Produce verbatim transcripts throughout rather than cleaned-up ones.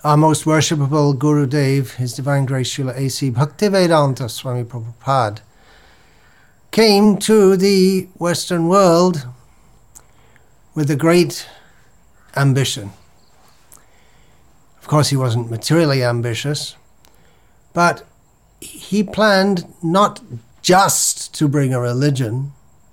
our most worshipable Gurudev, His Divine Grace Srila A C Bhaktivedanta Swami Prabhupada, came to the Western world with a great ambition. Of course, he wasn't materially ambitious, but he planned not just to bring a religion,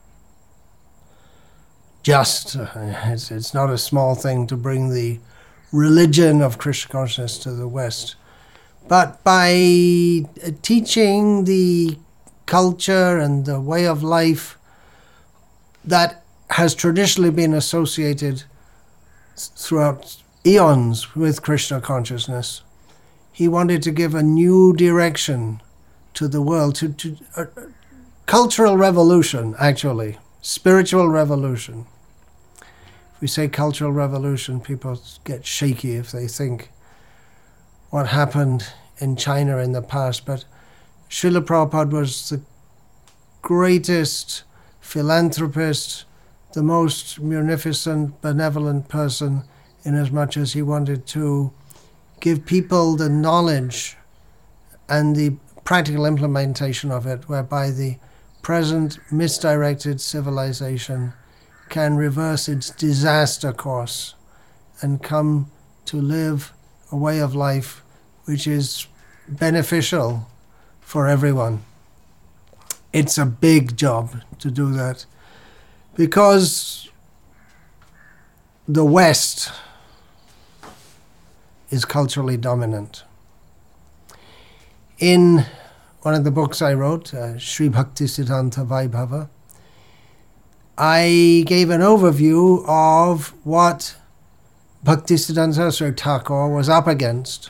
just, uh, it's, it's not a small thing to bring the religion of Krishna consciousness to the West, but by uh, teaching the culture and the way of life that has traditionally been associated throughout eons with Krishna consciousness. He wanted to give a new direction to the world, to, to uh, cultural revolution, actually, spiritual revolution. If we say cultural revolution, people get shaky if they think what happened in China in the past, but Srila Prabhupada was the greatest philanthropist, the most munificent, benevolent person, in as much as he wanted to give people the knowledge and the practical implementation of it, whereby the present misdirected civilization can reverse its disaster course and come to live a way of life which is beneficial for everyone. It's a big job to do that, because the West is culturally dominant. In one of the books I wrote, uh, Sri Bhaktisiddhanta Vaibhava, I gave an overview of what Bhaktisiddhanta Saraswati Thakur was up against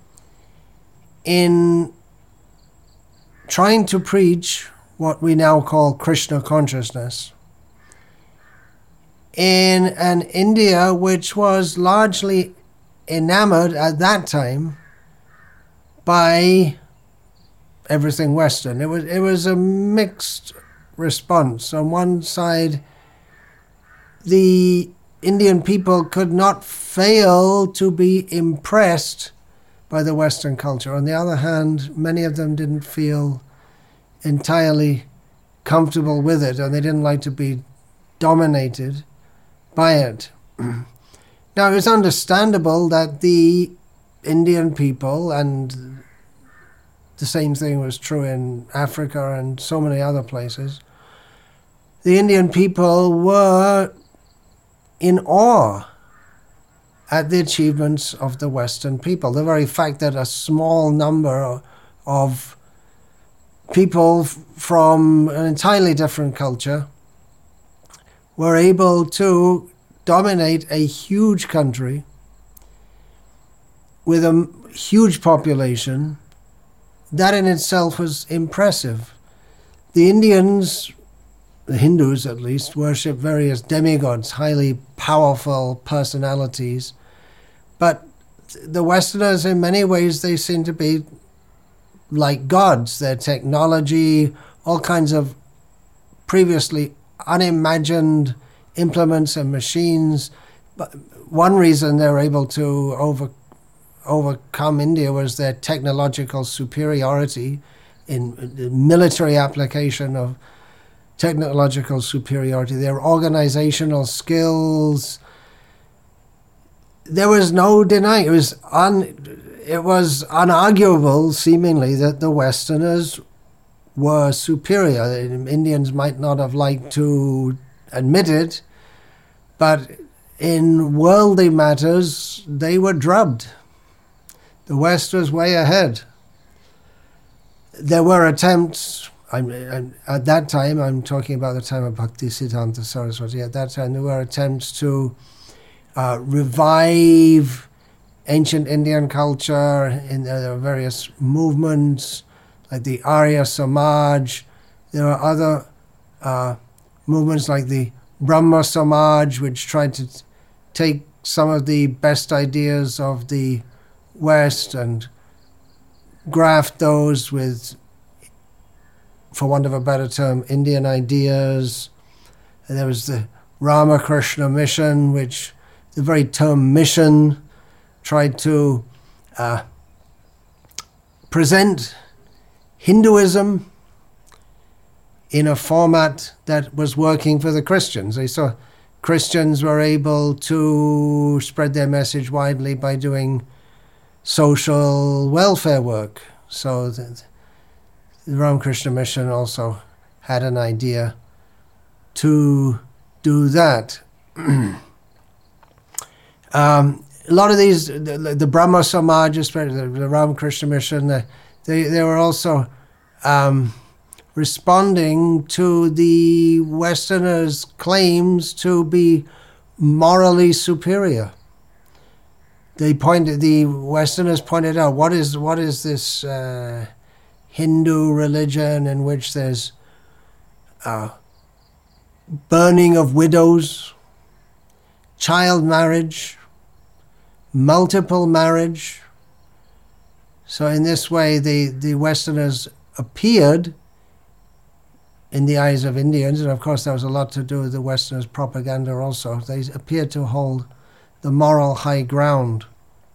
in trying to preach what we now call Krishna consciousness in an India which was largely enamored at that time by everything Western. It was it was a mixed response. On one side, the Indian people could not fail to be impressed by the Western culture. On the other hand, many of them didn't feel entirely comfortable with it, and they didn't like to be dominated by it. Now, it's understandable that the Indian people, and the same thing was true in Africa and so many other places, the Indian people were in awe at the achievements of the Western people. The very fact that a small number of people from an entirely different culture were able to dominate a huge country with a huge population, that in itself was impressive. The Indians, the Hindus at least, worship various demigods, highly powerful personalities, but the Westerners, in many ways, they seem to be like gods. Their technology, all kinds of previously unimagined implements and machines. But one reason they're able to over, overcome India was their technological superiority in the military application of technological superiority, their organizational skills. There was no denying. It was un, it was unarguable, seemingly, that the Westerners were superior. Indians might not have liked to admit it, but in worldly matters, they were drubbed. The West was way ahead. There were attempts, I'm, I'm, at that time, I'm talking about the time of Bhaktisiddhanta Saraswati, at that time there were attempts to uh, revive ancient Indian culture in the various movements, like the Arya Samaj. There are other uh, movements like the Brahma Samaj, which tried to t- take some of the best ideas of the West and graft those with, for want of a better term, Indian ideas. And there was the Ramakrishna mission, which the very term mission tried to uh, present Hinduism in a format that was working for the Christians. They saw Christians were able to spread their message widely by doing social welfare work. So the, the Ramakrishna Mission also had an idea to do that. um, a lot of these, the, the Brahma Samaj, especially the, the Ramakrishna Mission, the, they, they were also um, responding to the Westerners' claims to be morally superior. They pointed, the Westerners pointed out, what is what is this uh, Hindu religion in which there's uh, burning of widows, child marriage, multiple marriage. So in this way, the, the Westerners appeared in the eyes of Indians, and of course that was a lot to do with the Westerners' propaganda also. They appeared to hold the moral high ground.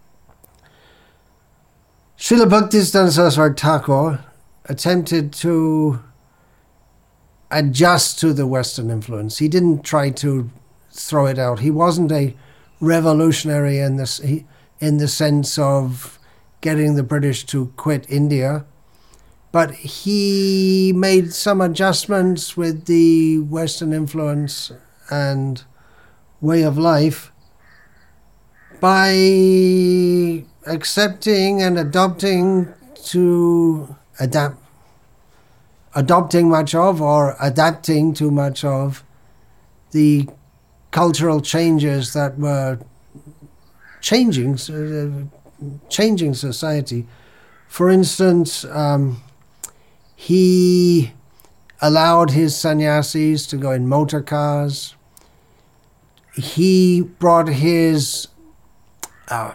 Srila Bhaktisiddhanta Saraswati Thakur attempted to adjust to the Western influence. He didn't try to throw it out. He wasn't a revolutionary in this he, in the sense of getting the British to quit India, but he made some adjustments with the Western influence and way of life by accepting and adopting to adapt, adopting much of or adapting to much of the cultural changes that were changing, uh, changing society. For instance, um, he allowed his sannyasis to go in motor cars. He brought his uh,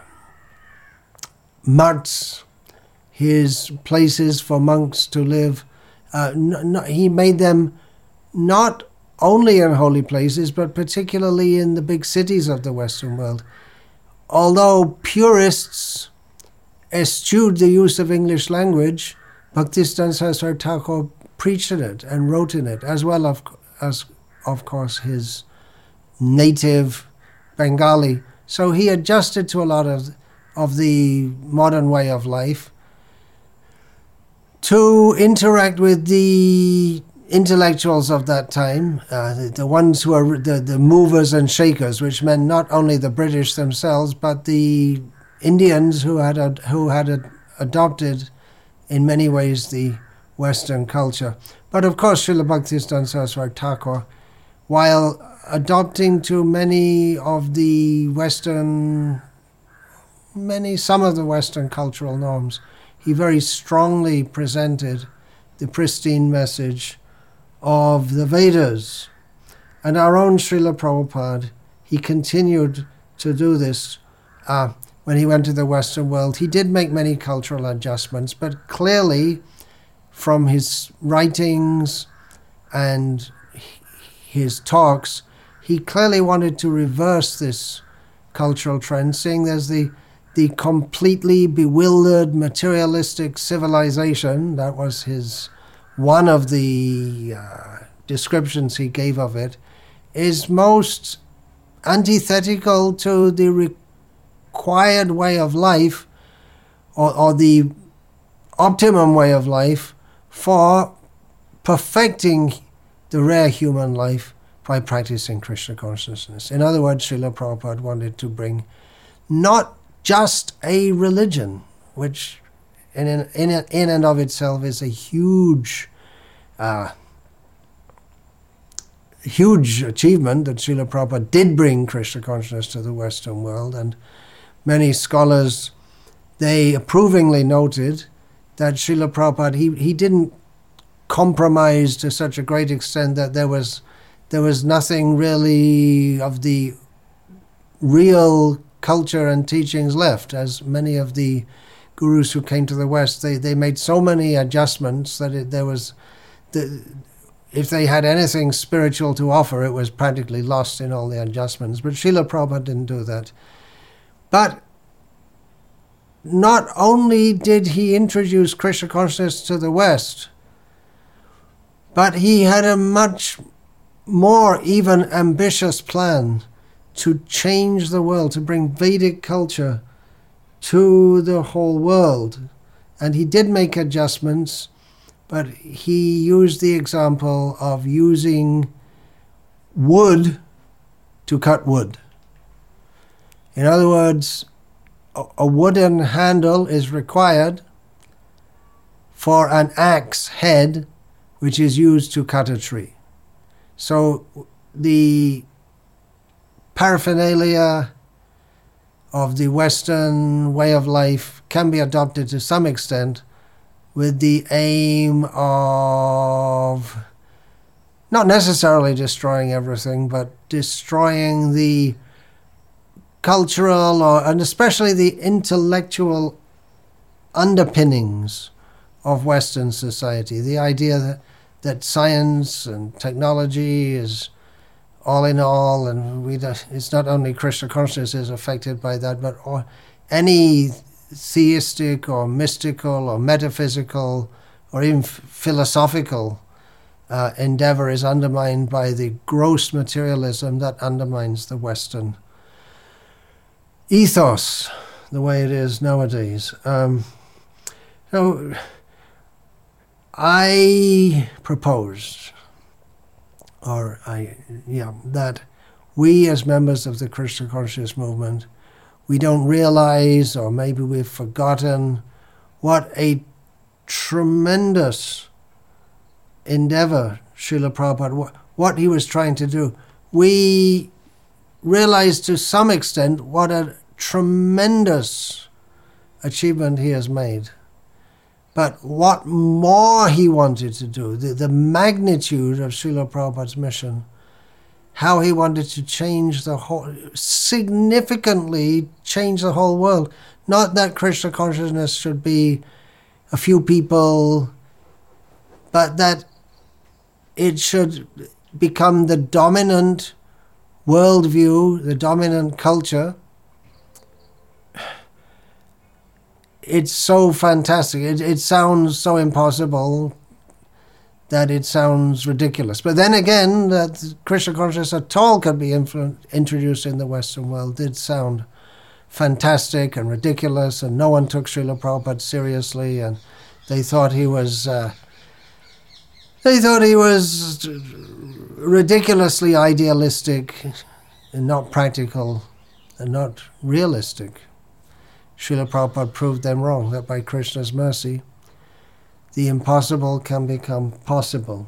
mutts, his places for monks to live. Uh, n- n- he made them not only in holy places, but particularly in the big cities of the Western world. Although purists eschewed the use of English language, Bhaktisiddhanta Saraswati Thakur preached in it and wrote in it, as well of, as, of course, his native Bengali. So he adjusted to a lot of, of the modern way of life to interact with the intellectuals of that time, uh, the, the ones who are the, the movers and shakers, which meant not only the British themselves, but the Indians who had ad, who had ad, adopted in many ways the Western culture. But of course, Srila Bhaktisiddhanta Saraswati Thakur, while adopting to many of the Western, many, some of the Western cultural norms, he very strongly presented the pristine message of the Vedas. And our own Srila Prabhupada, he continued to do this uh, when he went to the Western world. He did make many cultural adjustments, but clearly from his writings and his talks, he clearly wanted to reverse this cultural trend, saying there's the the completely bewildered materialistic civilization. That was his one of the uh, descriptions he gave of it, is most antithetical to the required way of life, or, or the optimum way of life for perfecting the rare human life by practicing Krishna consciousness. In other words, Srila Prabhupada wanted to bring not just a religion, which in, in, in and of itself is a huge, uh, huge achievement that Srila Prabhupada did bring Krishna consciousness to the Western world. And many scholars, they approvingly noted that Srila Prabhupada, he, he didn't compromise to such a great extent that there was there was nothing really of the real culture and teachings left. As many of the gurus who came to the West, they, they made so many adjustments that it, there was, the, if they had anything spiritual to offer, it was practically lost in all the adjustments. But Srila Prabhupada didn't do that. But not only did he introduce Krishna consciousness to the West, but he had a much more even ambitious plan to change the world, to bring Vedic culture to the whole world. And he did make adjustments, but he used the example of using wood to cut wood. In other words, a wooden handle is required for an axe head, which is used to cut a tree. So the paraphernalia of the Western way of life can be adopted to some extent with the aim of not necessarily destroying everything, but destroying the cultural or, and especially the intellectual underpinnings of Western society. The idea that, that science and technology is all in all, and we it's not only Krishna consciousness is affected by that, but all, any theistic or mystical or metaphysical or even f- philosophical uh, endeavor is undermined by the gross materialism that undermines the Western ethos, the way it is nowadays. Um, so I proposed, or I, yeah, that we as members of the Krishna consciousness movement, we don't realize, or maybe we've forgotten, what a tremendous endeavor Srila Prabhupada, what, what he was trying to do. We realize to some extent what a tremendous achievement he has made. But what more he wanted to do, the, the magnitude of Srila Prabhupada's mission, how he wanted to change the whole, significantly change the whole world. Not that Krishna consciousness should be a few people, but that it should become the dominant worldview, the dominant culture. It's so fantastic. It, it sounds so impossible that it sounds ridiculous. But then again, that Krishna consciousness at all could be influ- introduced in the Western world did sound fantastic and ridiculous, and no one took Srila Prabhupada seriously, and they thought he was uh, they thought he was ridiculously idealistic and not practical and not realistic. Srila Prabhupada proved them wrong, that by Krishna's mercy, the impossible can become possible.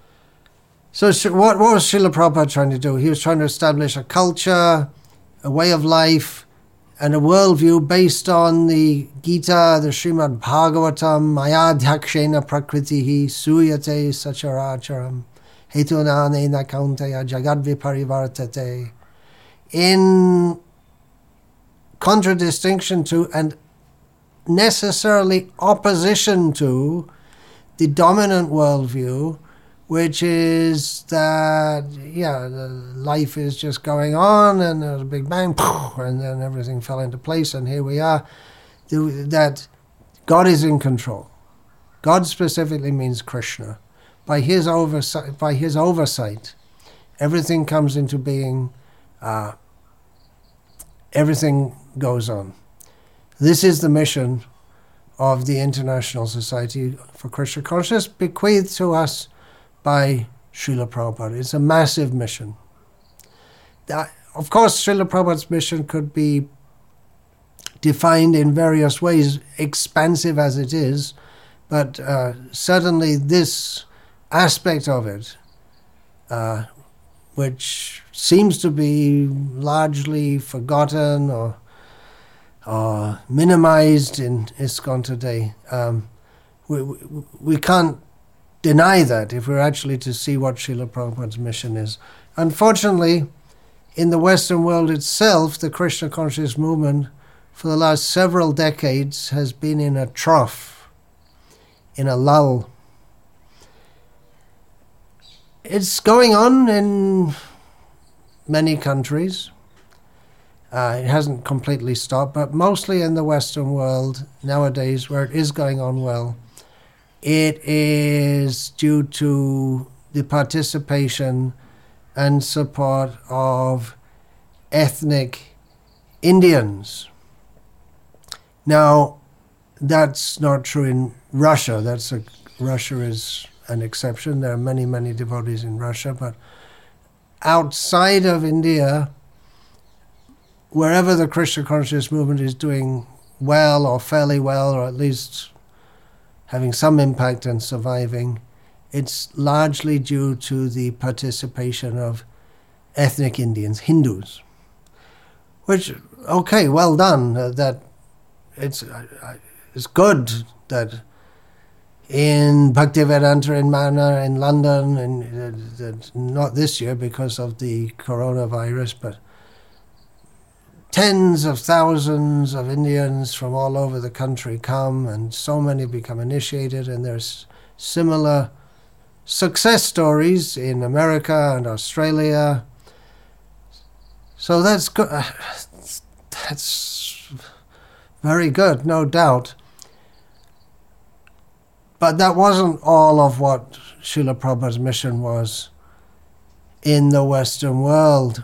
So what, what was Srila Prabhupada trying to do? He was trying to establish a culture, a way of life, and a worldview based on the Gita, the Srimad Bhagavatam, Mayadhyakshena prakritihi suyate sacharacharam hetunanena kauntaya jagadviparivartate. In contradistinction to and necessarily opposition to the dominant worldview, which is that, yeah, life is just going on and there's a big bang, and then everything fell into place, and here we are. That God is in control. God specifically means Krishna. By his oversight, by his oversight, everything comes into being. Uh, everything goes on. This is the mission of the International Society for Krishna Consciousness, bequeathed to us by Srila Prabhupada. It's a massive mission. That, of course, Srila Prabhupada's mission could be defined in various ways, expansive as it is, but uh, certainly this aspect of it, uh, which seems to be largely forgotten or, or minimized in ISKCON today, um, we, we, we can't deny that if we're actually to see what Srila Prabhupada's mission is. Unfortunately, in the Western world itself, the Krishna consciousness movement for the last several decades has been in a trough, in a lull. It's going on in many countries, Uh, it hasn't completely stopped, but mostly in the Western world nowadays, where it is going on well, it is due to the participation and support of ethnic Indians. Now, that's not true in Russia. That's a, Russia is an exception. There are many, many devotees in Russia, but outside of India, wherever the Krishna consciousness movement is doing well or fairly well, or at least having some impact and surviving, it's largely due to the participation of ethnic Indians, Hindus. Which, okay, well done. Uh, that it's uh, it's good that in Bhaktivedanta in Mana in London, and uh, not this year because of the coronavirus, but tens of thousands of Indians from all over the country come, and so many become initiated, and there's similar success stories in America and Australia. So that's good. That's very good, no doubt. But that wasn't all of what Srila Prabhupada's mission was in the Western world.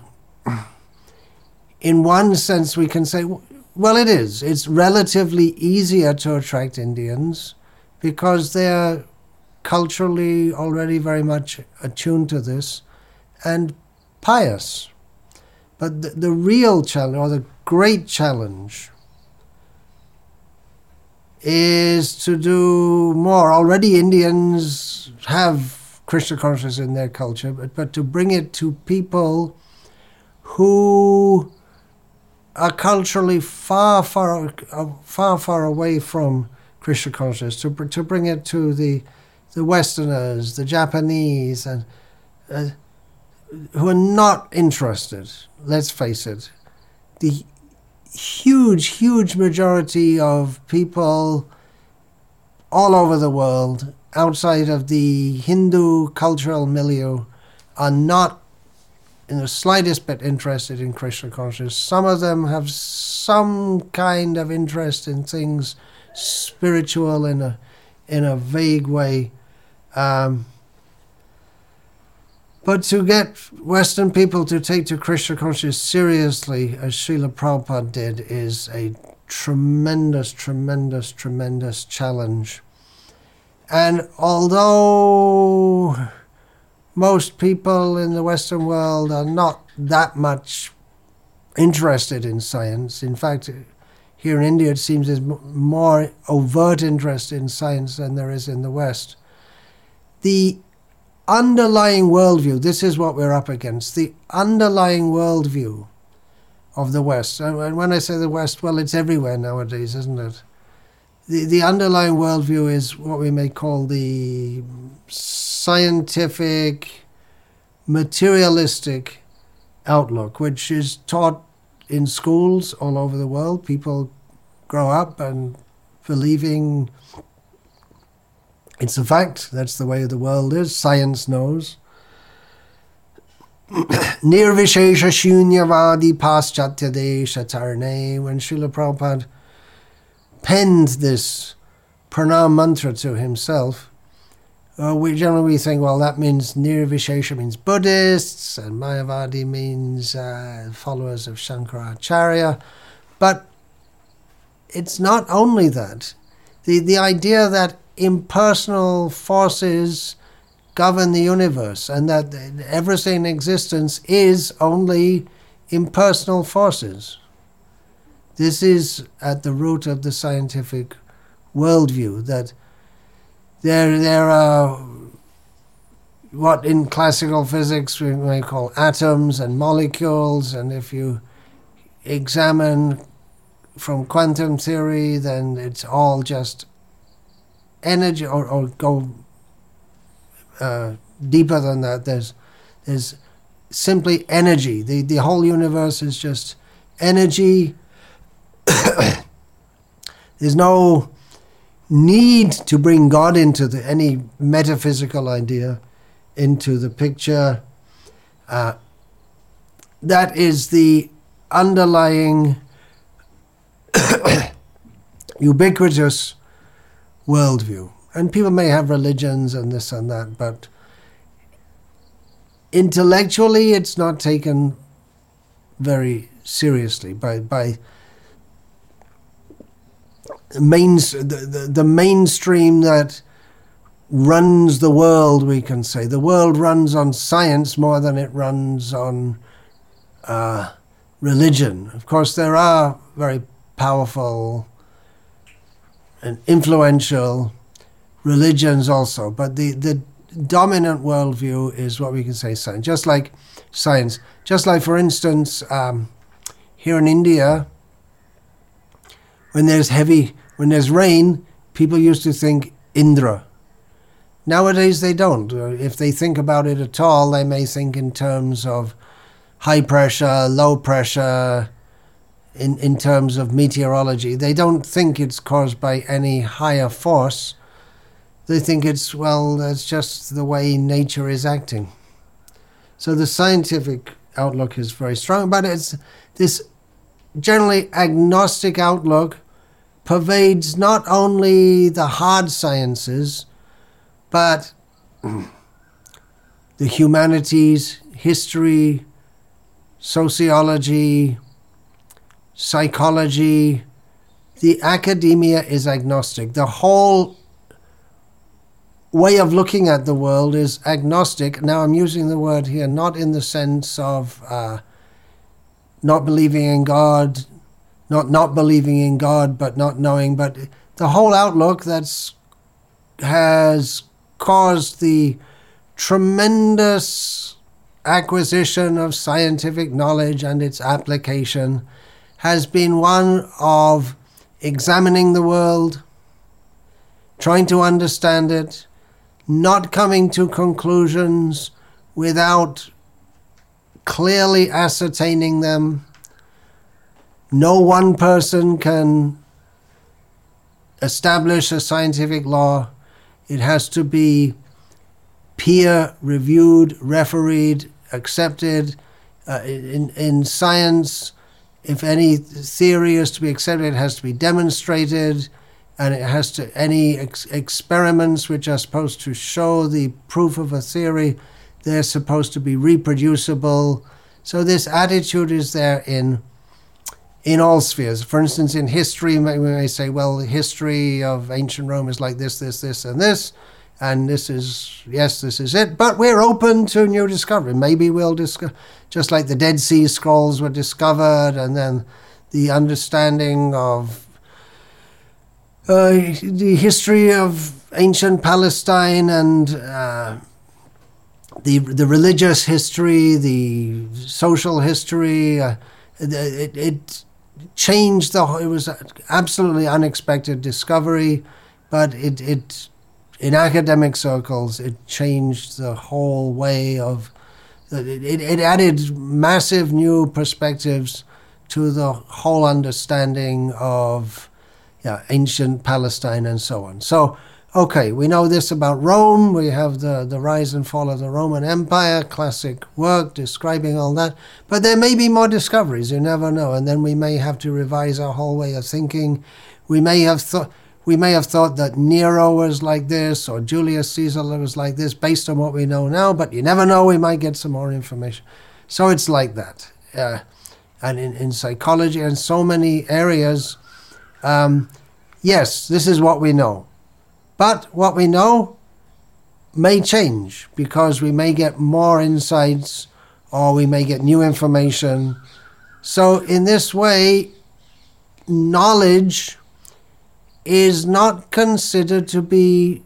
In one sense, we can say, well, it is. It's relatively easier to attract Indians because they're culturally already very much attuned to this and pious. But the, the real challenge, or the great challenge, is to do more. Already Indians have Krishna consciousness in their culture, but, but to bring it to people who are culturally far, far, far, far away from Krishna consciousness, to, to bring it to the, the Westerners, the Japanese, and uh, who are not interested. Let's face it, the huge, huge majority of people all over the world outside of the Hindu cultural milieu are not in the slightest bit interested in Krishna consciousness. Some of them have some kind of interest in things spiritual in a in a vague way. Um, But to get Western people to take to Krishna consciousness seriously, as Srila Prabhupada did, is a tremendous, tremendous, tremendous challenge. And although most people in the Western world are not that much interested in science, in fact, here in India it seems there's more overt interest in science than there is in the West, the underlying worldview, this is what we're up against, the underlying worldview of the West. And when I say the West, well, it's everywhere nowadays, isn't it? The, the underlying worldview is what we may call the scientific, materialistic outlook, which is taught in schools all over the world. People grow up and believing it's a fact. That's the way the world is. Science knows. Nirvishesha shunyavadi paschatya desha tarne. When Srila Prabhupada penned this pranam mantra to himself, uh, we generally think, well, that means Nirvishesha means Buddhists, and Mayavadi means uh, followers of Shankaracharya. But it's not only that. The, the idea that impersonal forces govern the universe, and that everything in existence is only impersonal forces. This is at the root of the scientific worldview, that there, there are what in classical physics we may call atoms and molecules, and if you examine from quantum theory, then it's all just energy, or, or go uh, deeper than that. There's there's simply energy. The the whole universe is just energy. There's no need to bring God into the, any metaphysical idea into the picture. Uh, that is the underlying ubiquitous worldview. And people may have religions and this and that, but intellectually it's not taken very seriously by by mains the, the, the mainstream that runs the world, we can say. The world runs on science more than it runs on uh, religion. Of course, there are very powerful and influential religions also, but the, the dominant worldview is what we can say science. Just like science, just like, for instance, um, here in India, when there's heavy, when there's rain, people used to think Indra. Nowadays they don't. If they think about it at all, they may think in terms of high pressure, low pressure, in, in terms of meteorology. They don't think it's caused by any higher force. They think it's, well, that's just the way nature is acting. So the scientific outlook is very strong, but it's this generally agnostic outlook pervades not only the hard sciences, but the humanities, history, sociology, psychology. The academia is agnostic. The whole way of looking at the world is agnostic. Now I'm using the word here not in the sense of uh, not believing in God, not not believing in God, but not knowing, but the whole outlook that's has caused the tremendous acquisition of scientific knowledge and its application has been one of examining the world, trying to understand it, not coming to conclusions without clearly ascertaining them. No one person can establish a scientific law. It has to be peer-reviewed, refereed, accepted. Uh, in, in science, if any theory is to be accepted, it has to be demonstrated, and it has to, any ex- experiments which are supposed to show the proof of a theory, they're supposed to be reproducible. So this attitude is there in in all spheres. For instance, in history, we may say, well, the history of ancient Rome is like this, this, this, and this, and this is, yes, this is it, but we're open to new discovery. Maybe we'll discover, just like the Dead Sea Scrolls were discovered, and then the understanding of uh, the history of ancient Palestine and uh, the the religious history, the social history, uh, it, it changed the whole, it was an absolutely unexpected discovery, but it, it in academic circles, it changed the whole way of, it, it added massive new perspectives to the whole understanding of yeah, ancient Palestine and so on. So, okay, we know this about Rome. We have the, the rise and fall of the Roman Empire, classic work describing all that. But there may be more discoveries, you never know. And then we may have to revise our whole way of thinking. We may have thought we may have thought that Nero was like this or Julius Caesar was like this based on what we know now, but you never know, we might get some more information. So it's like that. Uh, and in, in psychology and so many areas, um, yes, this is what we know. But what we know may change because we may get more insights or we may get new information. So in this way, knowledge is not considered to be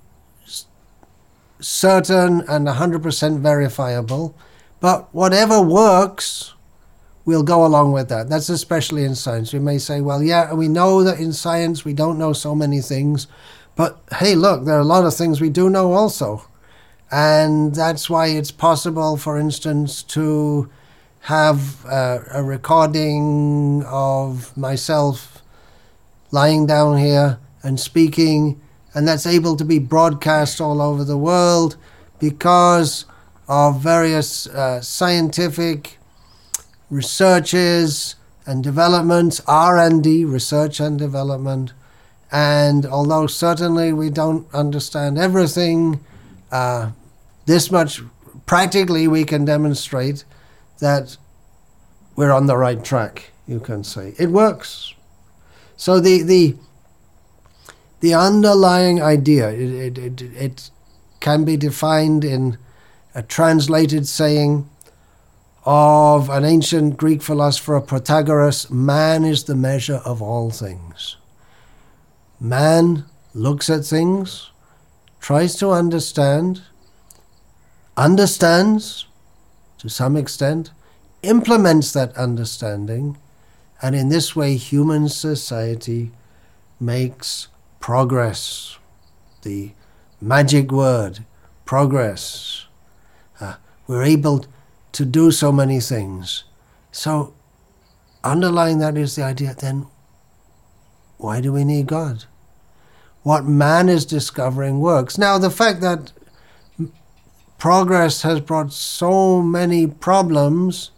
certain and one hundred percent verifiable, but whatever works, we'll go along with that. That's especially in science. We may say, well, yeah, we know that in science we don't know so many things, but hey, look, there are a lot of things we do know also. And that's why it's possible, for instance, to have uh, a recording of myself lying down here and speaking, and that's able to be broadcast all over the world because of various uh, scientific researches and development, R and D, research and development. And although certainly we don't understand everything, uh, this much practically we can demonstrate that we're on the right track, you can say. It works. So the the the underlying idea, it, it, it, it can be defined in a translated saying of an ancient Greek philosopher, Protagoras: man is the measure of all things. Man looks at things, tries to understand, understands to some extent, implements that understanding, and in this way human society makes progress. The magic word, progress. Uh, we're able to do so many things. So underlying that is the idea, then why do we need God? What man is discovering works. Now, the fact that progress has brought so many problems,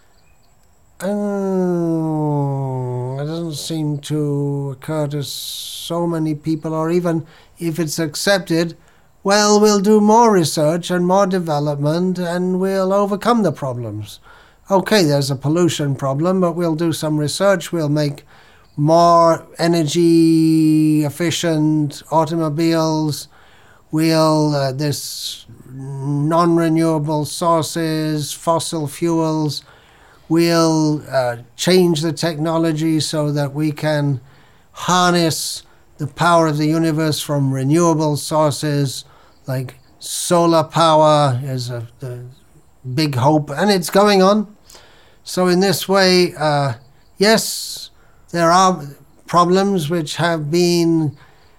oh, it doesn't seem to occur to so many people, or even if it's accepted, well, we'll do more research and more development and we'll overcome the problems. Okay, there's a pollution problem, but we'll do some research, we'll make more energy efficient automobiles, we'll, uh, this non-renewable sources, fossil fuels, we'll uh, change the technology so that we can harness the power of the universe from renewable sources, like solar power is a, a big hope, and it's going on. So in this way, uh, yes, there are problems which have been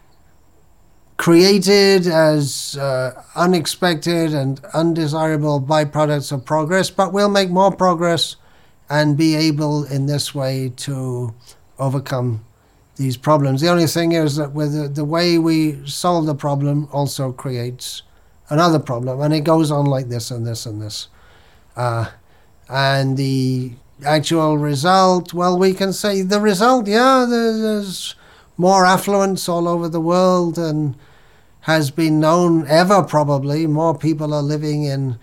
created as uh, unexpected and undesirable byproducts of progress, but we'll make more progress and be able in this way to overcome these problems. The only thing is that with the, the way we solve the problem also creates another problem, and it goes on like this and this and this. Uh, and the actual result, well, we can say the result, yeah, there's more affluence all over the world than has been known ever, probably. More people are living in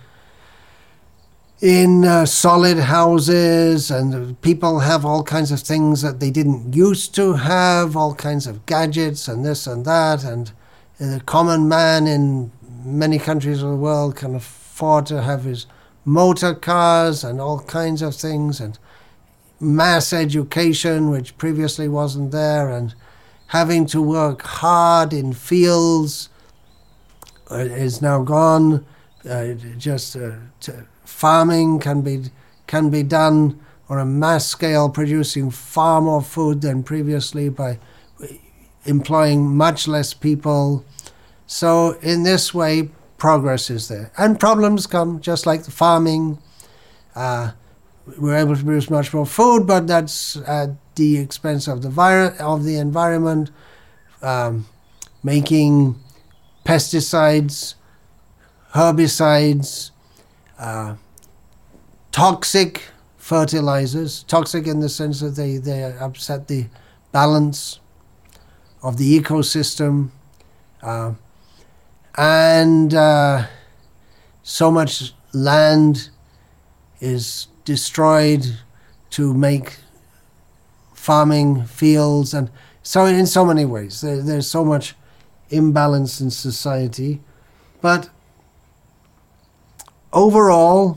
in uh, solid houses, and people have all kinds of things that they didn't used to have, all kinds of gadgets and this and that, and the common man in many countries of the world can afford to have his motor cars and all kinds of things, and mass education, which previously wasn't there, and having to work hard in fields uh, is now gone. Uh, just uh, t- farming can be can be done on a mass scale, producing far more food than previously by employing much less people. So in this way, progress is there. And problems come, just like the farming. Uh, we're able to produce much more food, but that's at the expense of the vir- of the environment, um, making pesticides, herbicides, uh, toxic fertilizers, toxic in the sense that they, they upset the balance of the ecosystem, uh, and uh, so much land is destroyed to make farming fields, and so in so many ways there, there's so much imbalance in society. But overall,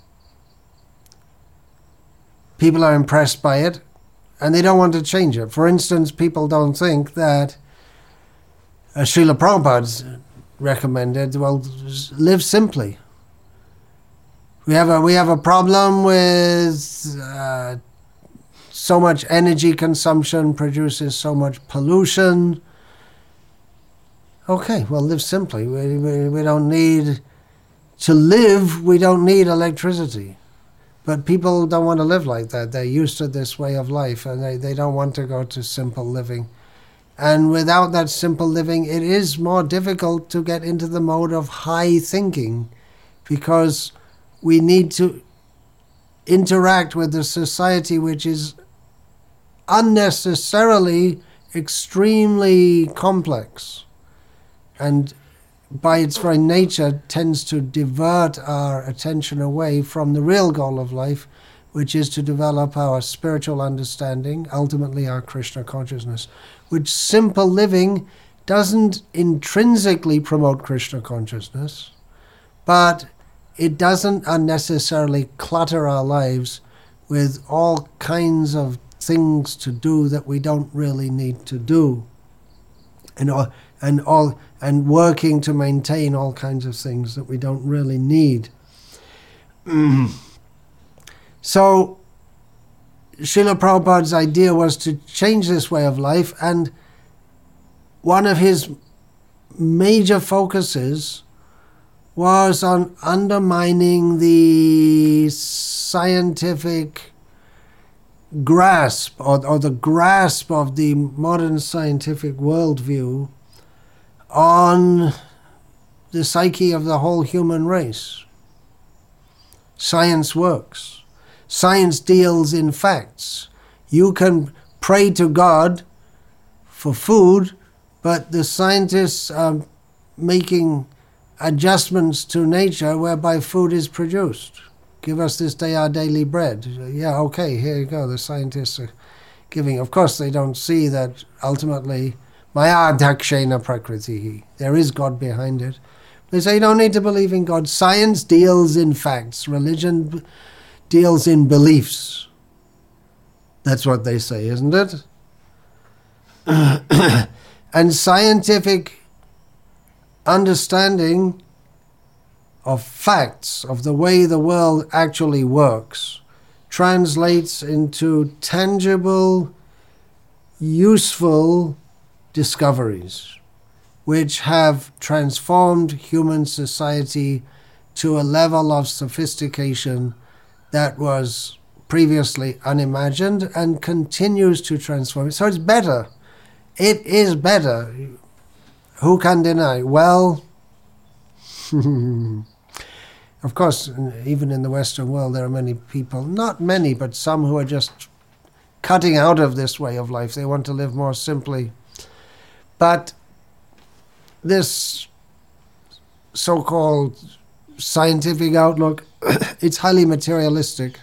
people are impressed by it and they don't want to change it. For instance, people don't think that uh, Srila Prabhupada's recommended, well, live simply. We have a we have a problem with uh, so much energy consumption produces so much pollution. Okay, well, live simply. We, we, we don't need to live. We don't need electricity. But people don't want to live like that. They're used to this way of life, and they, they don't want to go to simple living. And without that simple living, it is more difficult to get into the mode of high thinking, because we need to interact with a society which is unnecessarily extremely complex, and by its very nature tends to divert our attention away from the real goal of life, which is to develop our spiritual understanding, ultimately our Krishna consciousness, which simple living doesn't intrinsically promote Krishna consciousness, but it doesn't unnecessarily clutter our lives with all kinds of things to do that we don't really need to do, and all, and all and working to maintain all kinds of things that we don't really need. So Srila Prabhupada's idea was to change this way of life, and one of his major focuses was on undermining the scientific grasp, or, or the grasp of the modern scientific worldview on the psyche of the whole human race. Science works. Science deals in facts. You can pray to God for food, but the scientists are making adjustments to nature whereby food is produced. Give us this day our daily bread. Yeah, okay, here you go. The scientists are giving. Of course, they don't see that ultimately, Maya Dakshena Prakriti, there is God behind it. They say you don't need to believe in God. Science deals in facts. Religion deals in beliefs. That's what they say, isn't it? And scientific understanding of facts, of the way the world actually works, translates into tangible, useful discoveries, which have transformed human society to a level of sophistication that was previously unimagined and continues to transform it. So it's better. It is better. Who can deny? Well, of course, even in the Western world, there are many people, not many, but some who are just cutting out of this way of life. They want to live more simply. But this so-called scientific outlook, it's highly materialistic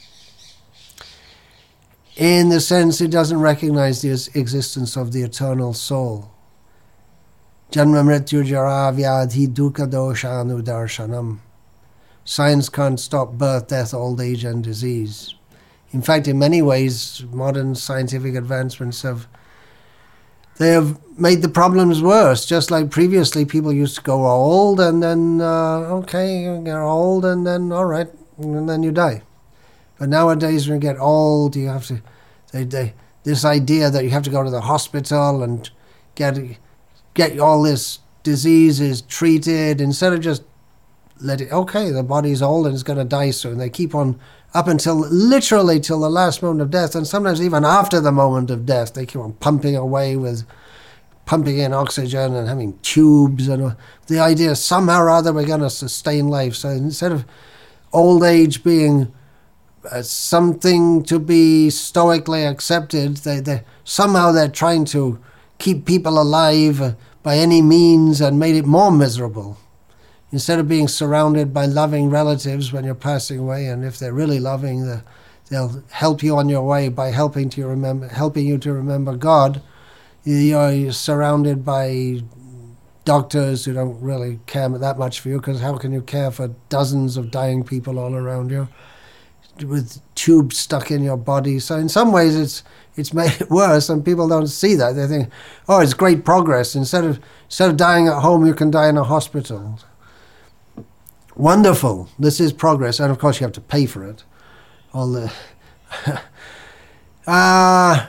in the sense it doesn't recognize the existence of the eternal soul. Janma mrityu jara vyadhi dukkha doshanu darshanam. Science can't stop birth, death, old age, and disease. In fact, in many ways, modern scientific advancements have they have made the problems worse. Just like previously, people used to go old, and then uh, okay, you're old, and then all right, and then you die. But nowadays, when you get old, you have to. They, they, this idea that you have to go to the hospital and get get all this diseases treated instead of just let it. Okay, the body's old and it's going to die soon. They keep on up until literally till the last moment of death, and sometimes even after the moment of death, they keep on pumping away with pumping in oxygen and having tubes, and uh, the idea somehow or other we're going to sustain life. So instead of old age being uh, something to be stoically accepted, they they somehow they're trying to keep people alive uh, by any means and made it more miserable. Instead of being surrounded by loving relatives when you're passing away, and if they're really loving, the, they'll help you on your way by helping to remember, helping you to remember God. You're surrounded by doctors who don't really care that much for you, because how can you care for dozens of dying people all around you with tubes stuck in your body? So in some ways, it's it's made it worse, and people don't see that. They think, oh, it's great progress. Instead of instead of dying at home, you can die in a hospital. Wonderful. This is progress. And of course you have to pay for it. All the uh,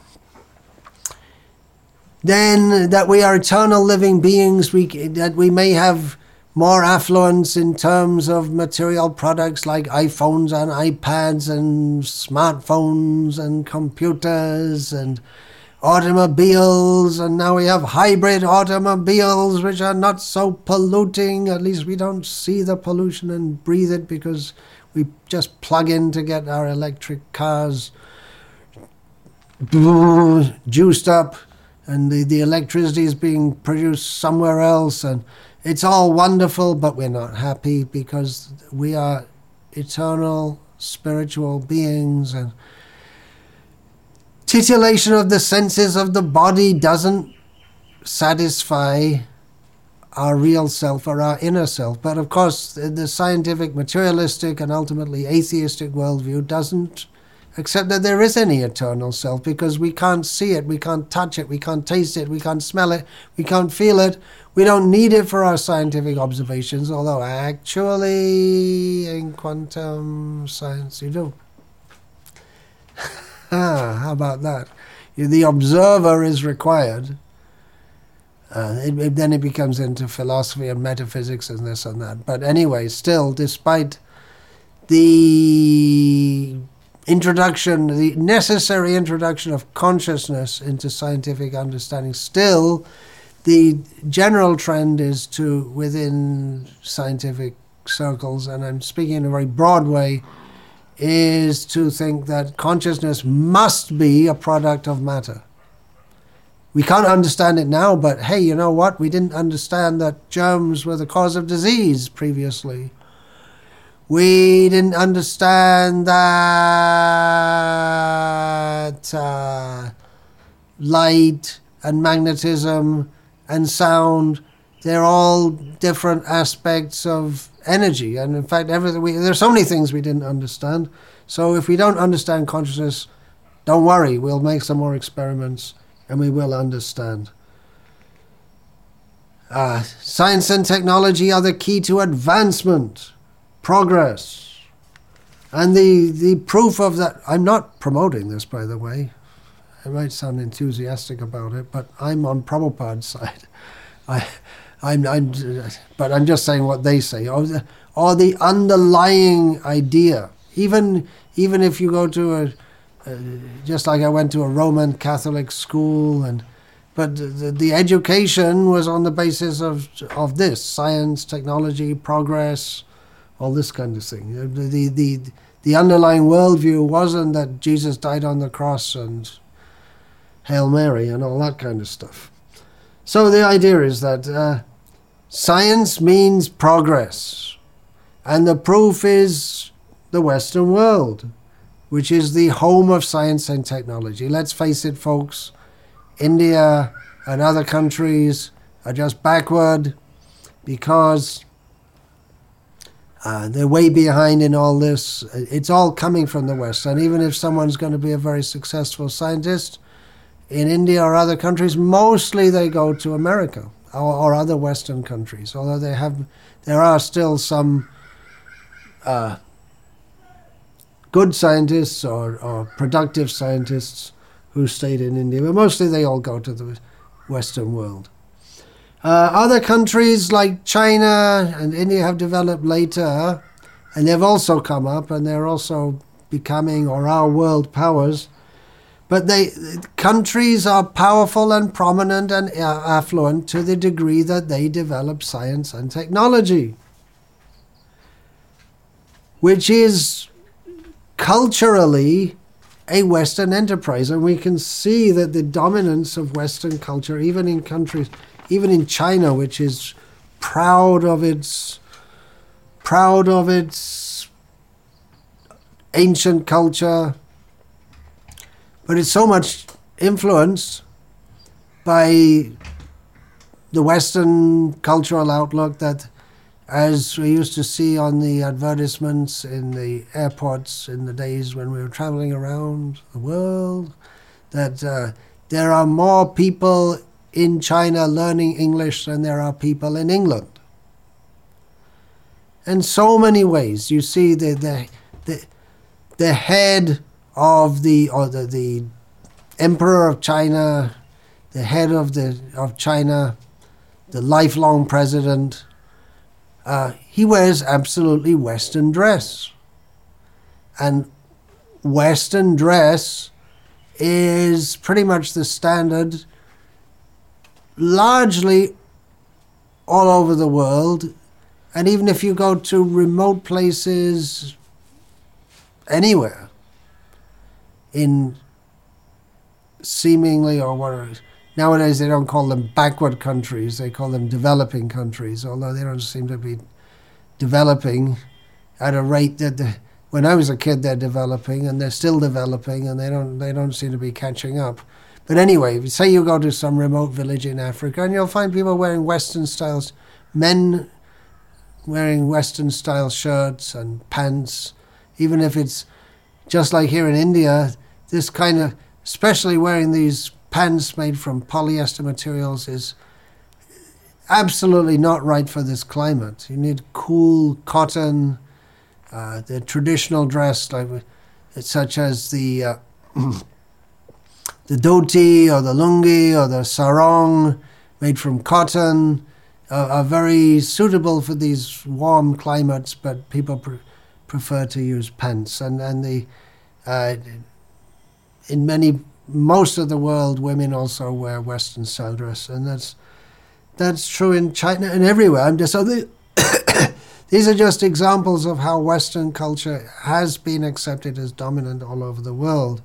then that we are eternal living beings, we that we may have more affluence in terms of material products like iPhones and iPads and smartphones and computers and automobiles, and now we have hybrid automobiles which are not so polluting. At least we don't see the pollution and breathe it, because we just plug in to get our electric cars juiced up, and the, the electricity is being produced somewhere else, and it's all wonderful, but we're not happy because we are eternal spiritual beings, and titillation of the senses of the body doesn't satisfy our real self or our inner self. But of course, the scientific, materialistic, and ultimately atheistic worldview doesn't accept that there is any eternal self, because we can't see it, we can't touch it, we can't taste it, we can't smell it, we can't feel it. We don't need it for our scientific observations, although actually in quantum science you do. Ah, how about that? The observer is required. Uh, it, it, then it becomes into philosophy and metaphysics and this and that. But anyway, still, despite the introduction, the necessary introduction of consciousness into scientific understanding, still the general trend is to, within scientific circles, and I'm speaking in a very broad way, is to think that consciousness must be a product of matter. We can't understand it now, but hey, you know what? We didn't understand that germs were the cause of disease previously. We didn't understand that uh, light and magnetism and sound, they're all different aspects of energy. And in fact, everything we, there's so many things we didn't understand. So if we don't understand consciousness, don't worry, we'll make some more experiments and we will understand. Uh, science and technology are the key to advancement, progress. And the, the proof of that, I'm not promoting this, by the way. I might sound enthusiastic about it, but I'm on Prabhupada's side. I, I'm, I'm, but I'm just saying what they say, or the, or the underlying idea. Even, even if you go to a, uh, just like I went to a Roman Catholic school, and but the, the education was on the basis of of this science, technology, progress, all this kind of thing. The the the, the underlying worldview wasn't that Jesus died on the cross and Hail Mary and all that kind of stuff. So the idea is that uh, science means progress, and the proof is the Western world, which is the home of science and technology. Let's face it, folks, India and other countries are just backward because uh, they're way behind in all this. It's all coming from the West, and even if someone's going to be a very successful scientist in India or other countries, mostly they go to America or, or other Western countries. Although they have, there are still some uh, good scientists or, or productive scientists who stayed in India, but mostly they all go to the Western world. Uh, other countries like China and India have developed later, and they've also come up, and they're also becoming or are world powers. But they countries are powerful and prominent and affluent to the degree that they develop science and technology, which is culturally a Western enterprise. And we can see that the dominance of Western culture, even in countries, even in China, which is proud of its proud of its ancient culture, but it's so much influenced by the Western cultural outlook that, as we used to see on the advertisements in the airports in the days when we were traveling around the world, that uh, there are more people in China learning English than there are people in England. In so many ways, you see the the the, the head of the or the, the emperor of China, the head of the of China, the lifelong president. Uh, he wears absolutely Western dress, and Western dress is pretty much the standard, largely all over the world. And even if you go to remote places anywhere in seemingly, or what are, nowadays they don't call them backward countries, they call them developing countries, although they don't seem to be developing at a rate that the, when I was a kid they're developing, and they're still developing, and they don't they don't seem to be catching up. But anyway, say you go to some remote village in Africa and you'll find people wearing Western styles, men wearing Western style shirts and pants, even if it's just like here in India, this kind of, especially wearing these pants made from polyester materials is absolutely not right for this climate. You need cool cotton, uh, the traditional dress, like such as the uh, the dhoti or the lungi or the sarong, made from cotton, uh, are very suitable for these warm climates. But people pre- prefer to use pants, and and the uh, in many most of the world, women also wear Western style dress, and that's that's true in China and everywhere. I'm just so the, these are just examples of how Western culture has been accepted as dominant all over the world.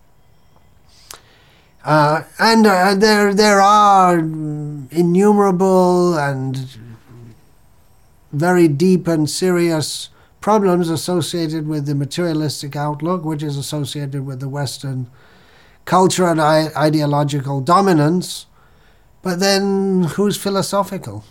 Uh, and uh, there there are innumerable and very deep and serious problems associated with the materialistic outlook, which is associated with the Western culture and I- ideological dominance. But then who's philosophical?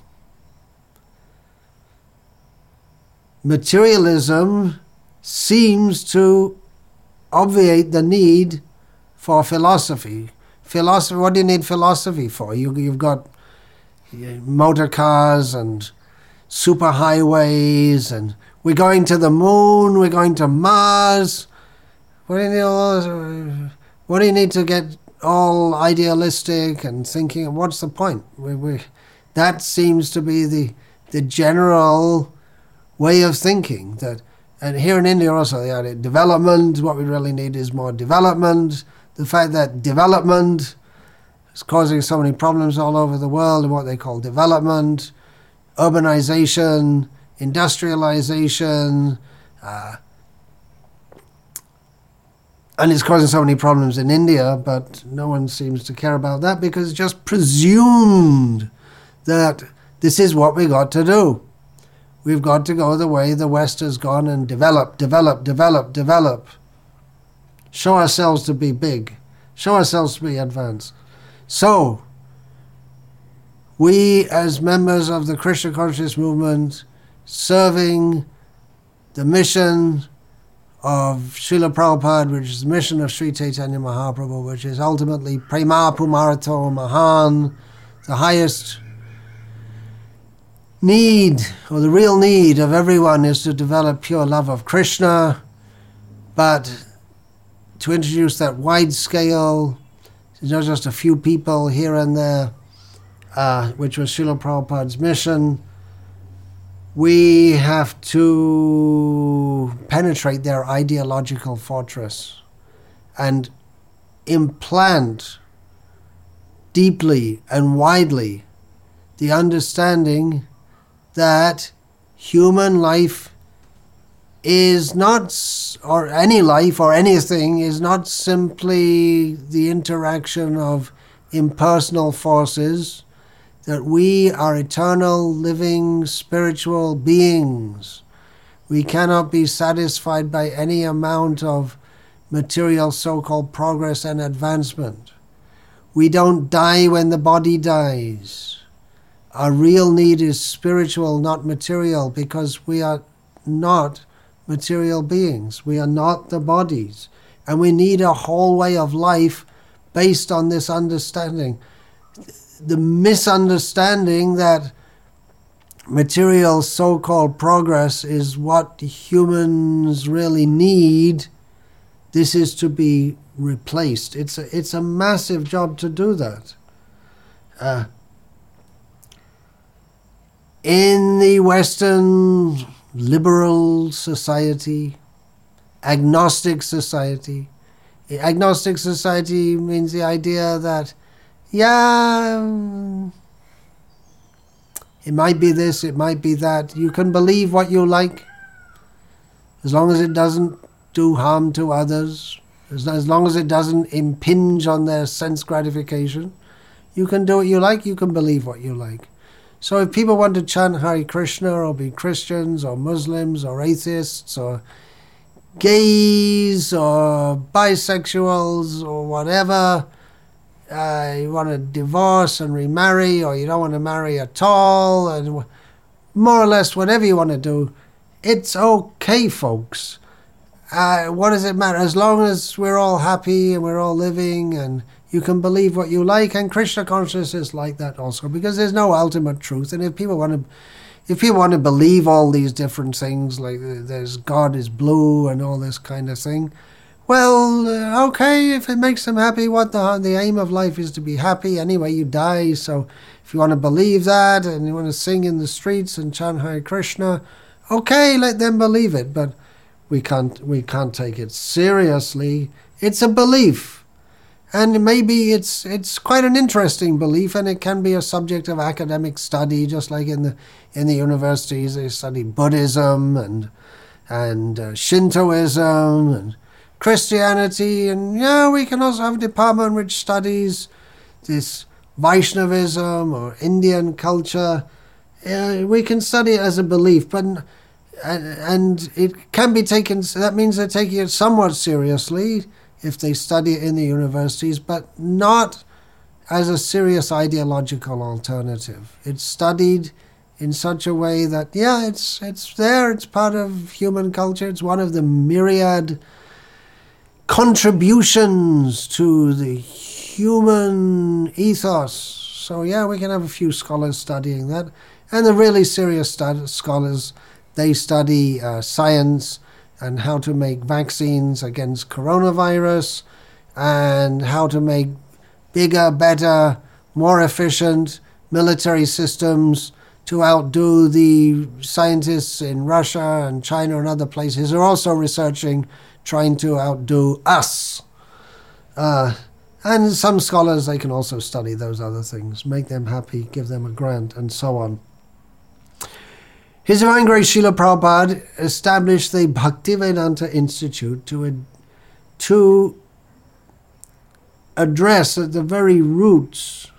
Materialism seems to obviate the need for philosophy. Philosophy. What do you need philosophy for? You, you've got motor cars and superhighways, and we're going to the moon, we're going to Mars. What do you need all this, what do you need to get all idealistic and thinking? What's the point? We, we, that seems to be the the general way of thinking. That, and here in India also, the idea development. What we really need is more development. The fact that development is causing so many problems all over the world, and what they call development, urbanization, industrialization, uh, and it's causing so many problems in India, but no one seems to care about that because it's just presumed that this is what we got to do. We've got to go the way the West has gone and develop, develop, develop, develop. Show ourselves to be big. Show ourselves to be advanced. So, we as members of the Krishna Consciousness movement, serving the mission of Srila Prabhupada, which is the mission of Sri Chaitanya Mahaprabhu, which is ultimately Prema Pumarato Mahan, the highest need, or the real need of everyone is to develop pure love of Krishna, but to introduce that wide scale, it's not just a few people here and there, uh, which was Srila Prabhupada's mission. We have to penetrate their ideological fortress and implant deeply and widely the understanding that human life is not, or any life or anything, is not simply the interaction of impersonal forces, that we are eternal, living, spiritual beings. We cannot be satisfied by any amount of material so-called progress and advancement. We don't die when the body dies. Our real need is spiritual, not material, because we are not material beings. We are not the bodies. And we need a whole way of life based on this understanding. The misunderstanding that material so-called progress is what humans really need, this is to be replaced. It's a, it's a massive job to do that. Uh, in the Western liberal society, agnostic society, agnostic society means the idea that, yeah, it might be this, it might be that. You can believe what you like, as long as it doesn't do harm to others. As, as long as it doesn't impinge on their sense gratification, you can do what you like, you can believe what you like. So if people want to chant Hare Krishna or be Christians or Muslims or atheists or gays or bisexuals or whatever, uh, you want to divorce and remarry, or you don't want to marry at all, and more or less whatever you want to do, it's okay, folks. Uh, what does it matter? As long as we're all happy and we're all living and you can believe what you like, and Krishna consciousness is like that also, because there's no ultimate truth. And if people want to, if people want to believe all these different things, like there's God is blue and all this kind of thing, well, uh, okay, if it makes them happy, what the the aim of life is to be happy. Anyway, you die, so if you want to believe that and you want to sing in the streets and chant Hare Krishna, okay, let them believe it, but we can't we can't take it seriously. It's a belief. And maybe it's it's quite an interesting belief, and it can be a subject of academic study, just like in the in the universities they study Buddhism and and uh, Shintoism and Christianity, and yeah, we can also have a department which studies this Vaishnavism or Indian culture. Uh, we can study it as a belief, but and, and it can be taken. That means they're taking it somewhat seriously if they study it in the universities, but not as a serious ideological alternative. It's studied in such a way that, yeah, it's it's there, it's part of human culture, it's one of the myriad contributions to the human ethos. So, yeah, we can have a few scholars studying that. And the really serious stud- scholars, they study uh, science, and how to make vaccines against coronavirus, and how to make bigger, better, more efficient military systems to outdo the scientists in Russia and China and other places who are also researching, trying to outdo us. Uh, and some scholars, they can also study those other things, make them happy, give them a grant, and so on. His Divine Grace Srila Prabhupada established the Bhaktivedanta Institute to, ad- to address at the very roots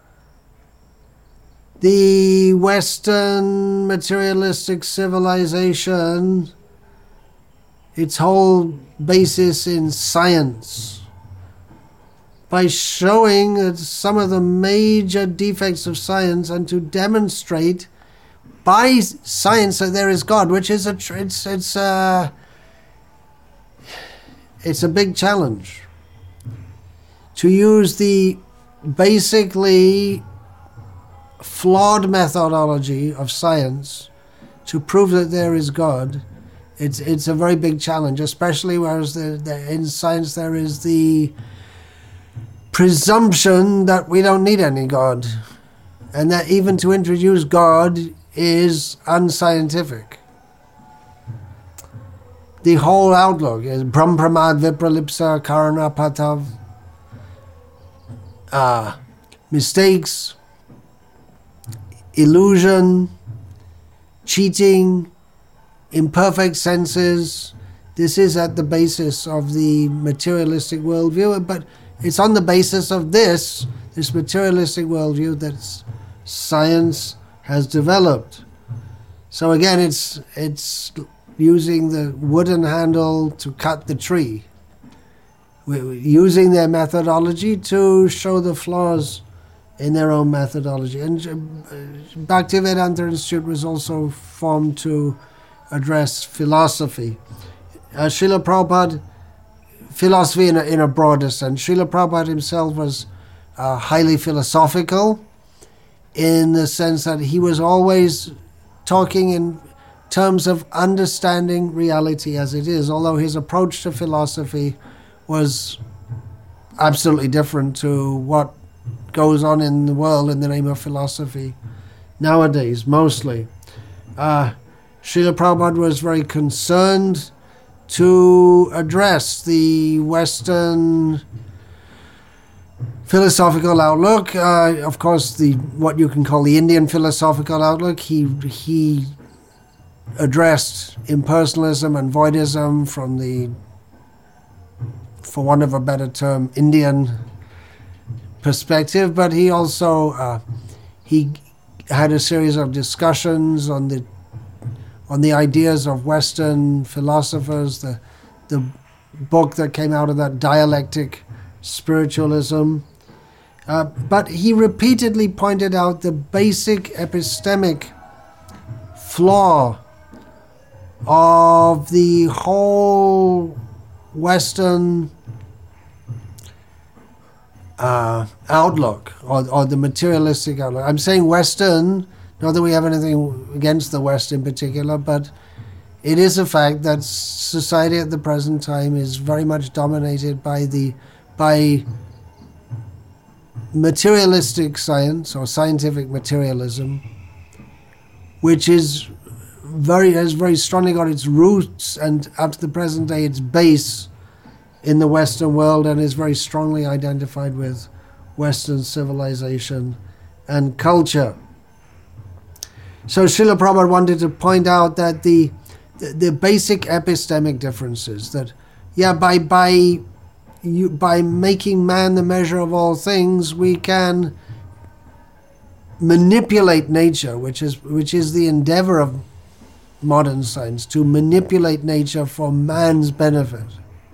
the Western materialistic civilization, its whole basis in science, by showing that some of the major defects of science, and to demonstrate by science that there is God, which is a tr- it's it's a it's a big challenge. To use the basically flawed methodology of science to prove that there is God, it's it's a very big challenge, especially whereas the, the, in science there is the presumption that we don't need any God, and that even to introduce God is unscientific. The whole outlook is Brahm Pramad Vipralipsa Karana Patav. Uh, mistakes, illusion, cheating, imperfect senses. This is at the basis of the materialistic worldview, but it's on the basis of this, this materialistic worldview that science has developed. So again, it's it's using the wooden handle to cut the tree. We're using their methodology to show the flaws in their own methodology. And Bhaktivedanta Institute was also formed to address philosophy. Uh, Srila Prabhupada, philosophy in a, in a broader sense. Srila Prabhupada himself was uh, highly philosophical, in the sense that he was always talking in terms of understanding reality as it is, although his approach to philosophy was absolutely different to what goes on in the world in the name of philosophy nowadays, mostly. Uh, Srila Prabhupada was very concerned to address the Western philosophical outlook, uh, of course, the what you can call the Indian philosophical outlook. He he addressed impersonalism and voidism from the for want of a better term, Indian perspective, but he also uh, he had a series of discussions on the on the ideas of Western philosophers. The the book that came out of that, Dialectic Spiritualism. Uh, but he repeatedly pointed out the basic epistemic flaw of the whole Western uh, outlook, or, or the materialistic outlook. I'm saying Western, not that we have anything against the West in particular, but it is a fact that society at the present time is very much dominated by the by materialistic science, or scientific materialism, which is very has very strongly got its roots and up to the present day its base in the Western world, and is very strongly identified with Western civilization and culture. So Srila Prabhupada wanted to point out that the the, the basic epistemic differences, that yeah, by by you, by making man the measure of all things, we can manipulate nature, which is which is the endeavor of modern science, to manipulate nature for man's benefit.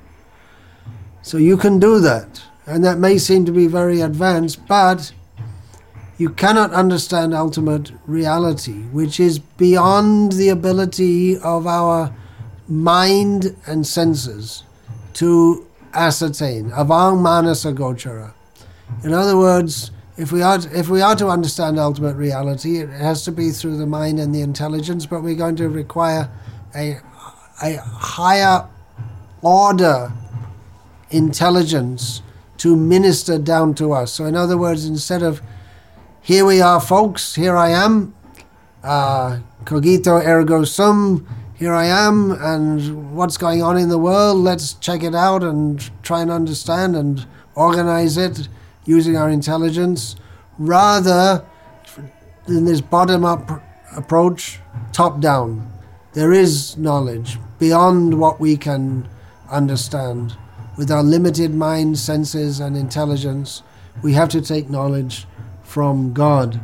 So you can do that, and that may seem to be very advanced, but you cannot understand ultimate reality, which is beyond the ability of our mind and senses to ascertain. Avang manasa gochara. In other words, if we are to, if we are to understand ultimate reality, it has to be through the mind and the intelligence, but we're going to require a a higher order intelligence to minister down to us. So in other words, instead of here we are, folks, here I am, uh, cogito ergo sum, here I am, and what's going on in the world, let's check it out and try and understand and organize it using our intelligence, rather than this bottom-up approach, top-down. There is knowledge beyond what we can understand. With our limited mind, senses, and intelligence, we have to take knowledge from God.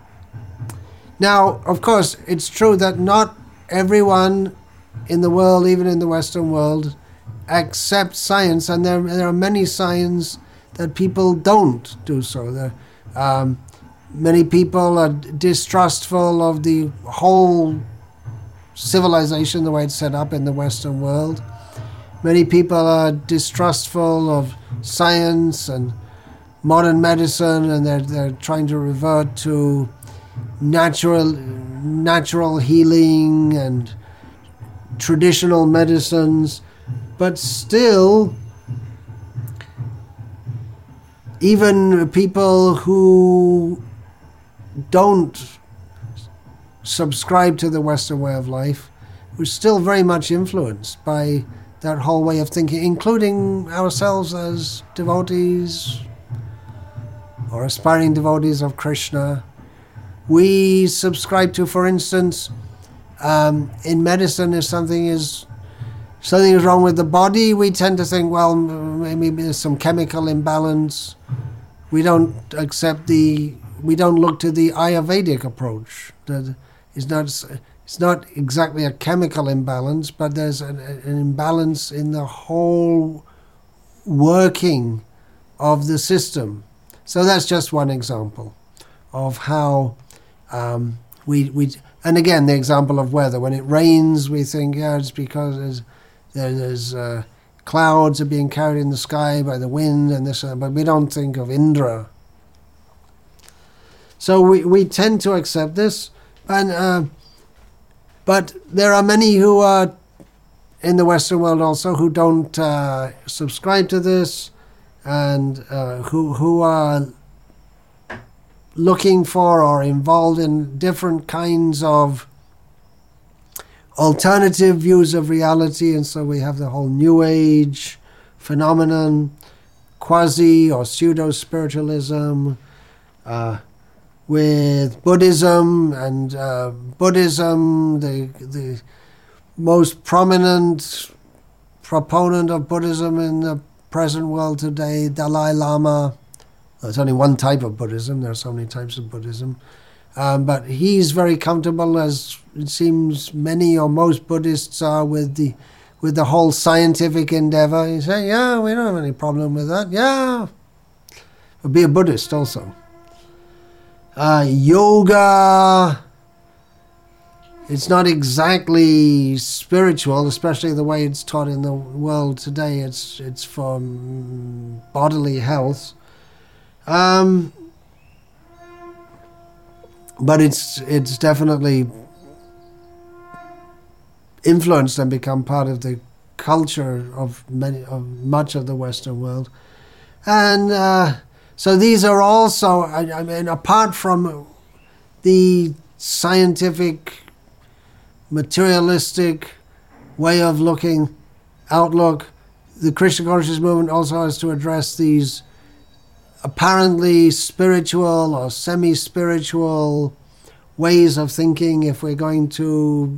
Now, of course, it's true that not everyone in the world, even in the Western world, accepts science, and there, there are many signs that people don't do so. There, um, many people are distrustful of the whole civilization, the way it's set up in the Western world. Many people are distrustful of science and modern medicine, and they're they're trying to revert to natural natural healing and traditional medicines. But still, even people who don't subscribe to the Western way of life were still very much influenced by that whole way of thinking, including ourselves as devotees or aspiring devotees of Krishna. We subscribe to, for instance, um, in medicine, if something is something is wrong with the body, we tend to think, well, maybe there's some chemical imbalance. We don't accept the, we don't look to the Ayurvedic approach. That is not, it's not exactly a chemical imbalance, but there's an, an imbalance in the whole working of the system. So that's just one example of how um, we, we, and again, the example of weather. When it rains, we think, yeah, it's because there's, there's uh, clouds are being carried in the sky by the wind and this, uh, but we don't think of Indra. So we, we tend to accept this, and uh, but there are many who are in the Western world also who don't uh, subscribe to this, and uh, who who are looking for or involved in different kinds of alternative views of reality. And so we have the whole New Age phenomenon, quasi or pseudo-spiritualism, uh, with Buddhism, and uh, Buddhism, the the most prominent proponent of Buddhism in the present world today, Dalai Lama. There's only one type of Buddhism. There are so many types of Buddhism. Um, but he's very comfortable, as it seems many or most Buddhists are, with the with the whole scientific endeavor. You say, yeah, we don't have any problem with that. Yeah. But be a Buddhist also. Uh, yoga, it's not exactly spiritual, especially the way it's taught in the world today. It's, it's for bodily health. Um, but it's it's definitely influenced and become part of the culture of many of much of the Western world, and uh, so these are also, I, I mean, apart from the scientific, materialistic way of looking outlook, the Krishna consciousness movement also has to address these apparently spiritual or semi-spiritual ways of thinking if we're going to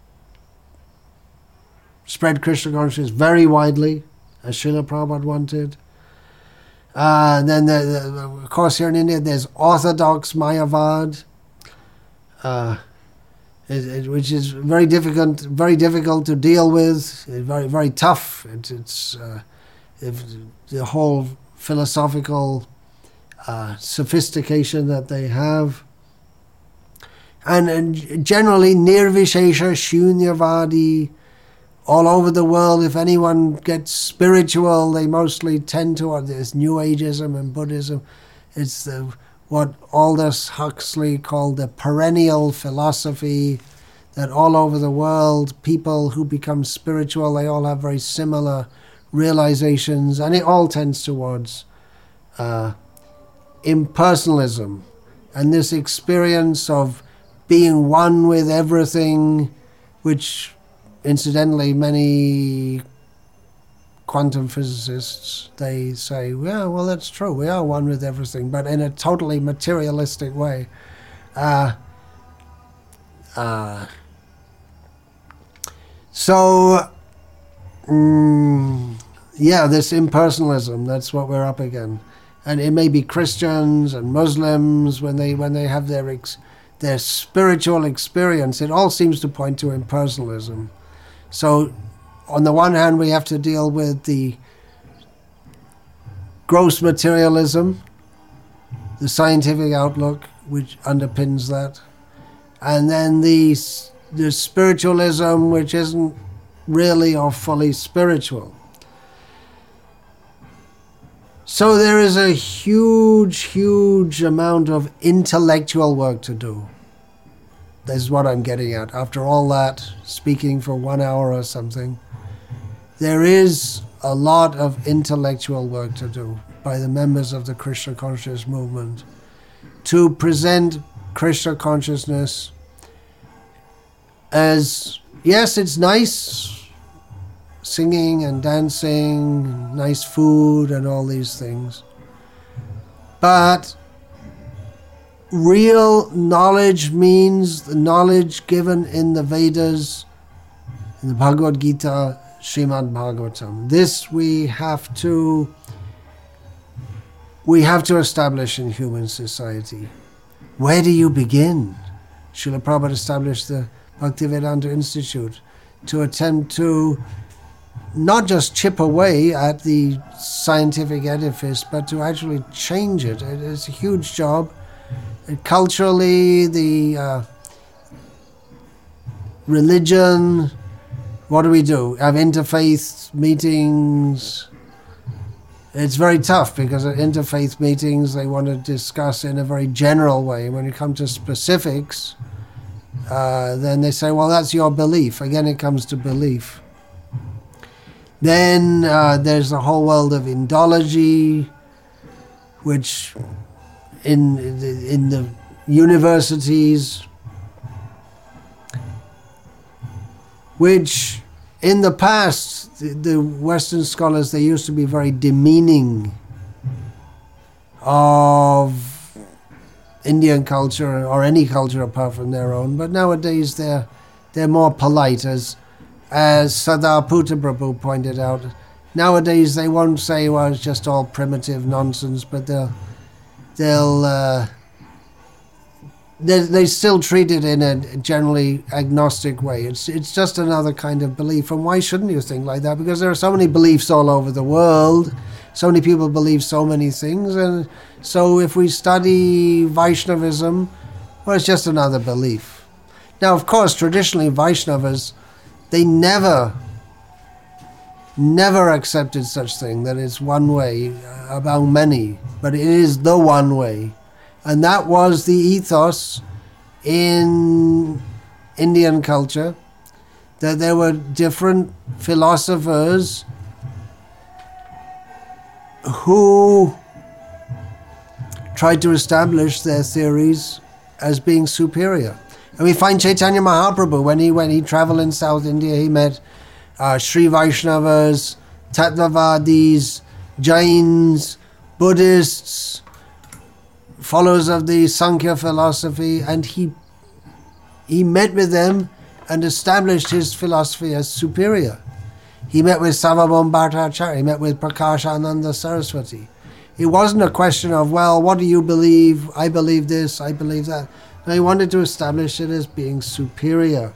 spread Krishna consciousness very widely, as Srila Prabhupada wanted. Uh, and then, the, the, of course, here in India, there's orthodox Mayavad, uh, it, it, which is very difficult, very difficult to deal with. It's very, very tough. It, it's uh, if the whole philosophical uh, sophistication that they have, and, and generally Nirvishesha, Shunyavadi. All over the world, if anyone gets spiritual, they mostly tend to, there's New Ageism and Buddhism. It's the, what Aldous Huxley called the perennial philosophy, that all over the world, people who become spiritual, they all have very similar realizations, and it all tends towards uh, impersonalism, and this experience of being one with everything, which incidentally, many quantum physicists, they say, yeah, well, that's true. We are one with everything, but in a totally materialistic way. Uh, uh, so, mm, yeah, this impersonalism, that's what we're up against. And it may be Christians and Muslims, when they when they have their ex, their spiritual experience, it all seems to point to impersonalism. So, on the one hand, we have to deal with the gross materialism, the scientific outlook, which underpins that, and then the, the spiritualism, which isn't really or fully spiritual. So there is a huge, huge amount of intellectual work to do. This is what I'm getting at. After all that, speaking for one hour or something, there is a lot of intellectual work to do by the members of the Krishna consciousness movement to present Krishna consciousness as, yes, it's nice, singing and dancing, nice food and all these things, but real knowledge means the knowledge given in the Vedas, in the Bhagavad Gita, Srimad Bhagavatam. This we have to we have to establish in human society. Where do you begin? Srila Prabhupada established the Bhaktivedanta Institute to attempt to not just chip away at the scientific edifice, but to actually change it. It is a huge job. Culturally, the uh, religion, what do we do? Have interfaith meetings. It's very tough because at interfaith meetings they want to discuss in a very general way. When you come to specifics, uh, then they say, well, that's your belief. Again, it comes to belief. Then uh, there's the whole world of Indology, which in in the universities, which in the past, the, the Western scholars, they used to be very demeaning of Indian culture or any culture apart from their own, but nowadays they're they're more polite, as as Sardar Puttaprabhu pointed out. nowadays they won't say, well, it's just all primitive nonsense, but they'll they'll uh, they they still treat it in a generally agnostic way. It's it's just another kind of belief. And why shouldn't you think like that? Because there are so many beliefs all over the world. So many people believe so many things, and so if we study Vaishnavism, well, it's just another belief. Now, of course, traditionally Vaishnavas, they never, never accepted such thing, that it's one way among many, but it is the one way. And that was the ethos in Indian culture, that there were different philosophers who tried to establish their theories as being superior. And we find Chaitanya Mahaprabhu, when he when he traveled in South India, he met uh, Sri Vaishnavas, Tattvavadis, Jains, Buddhists, followers of the Sankhya philosophy, and he he met with them and established his philosophy as superior. He met with Sarvabhauma Bhattacharya, he met with Prakashananda Saraswati. It wasn't a question of, well, what do you believe? I believe this, I believe that. No, he wanted to establish it as being superior.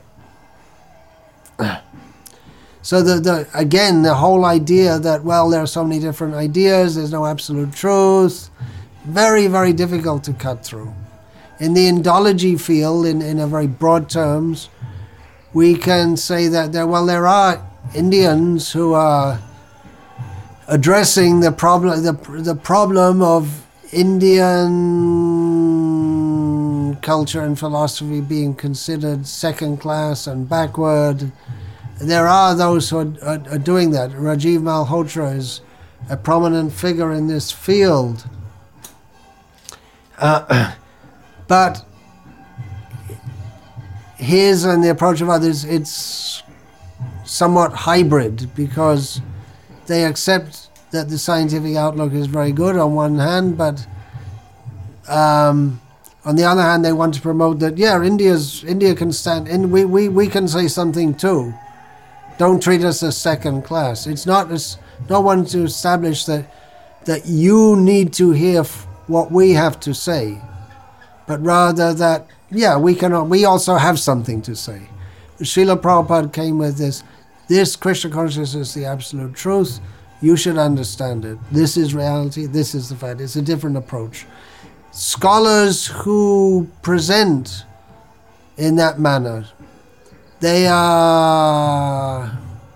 So the, the again, the whole idea that, well, there are so many different ideas, there's no absolute truth, very, very difficult to cut through. In the Indology field, in, in a very broad terms, we can say that there, well, there are Indians who are addressing the problem, the, the problem of Indian culture and philosophy being considered second class and backward. There are those who are, are, are doing that. Rajiv Malhotra is a prominent figure in this field. Uh, but his and the approach of others, it's somewhat hybrid, because they accept that the scientific outlook is very good on one hand, but um, on the other hand, they want to promote that, yeah, India's India can stand, and we, we, we can say something too. Don't treat us as second class. It's not as, no one to establish that that you need to hear f- what we have to say, but rather that, yeah, we can. We also have something to say. Srila Prabhupada came with this. This Krishna consciousness is the absolute truth. You should understand it. This is reality. This is the fact. It's a different approach. Scholars who present in that manner, they are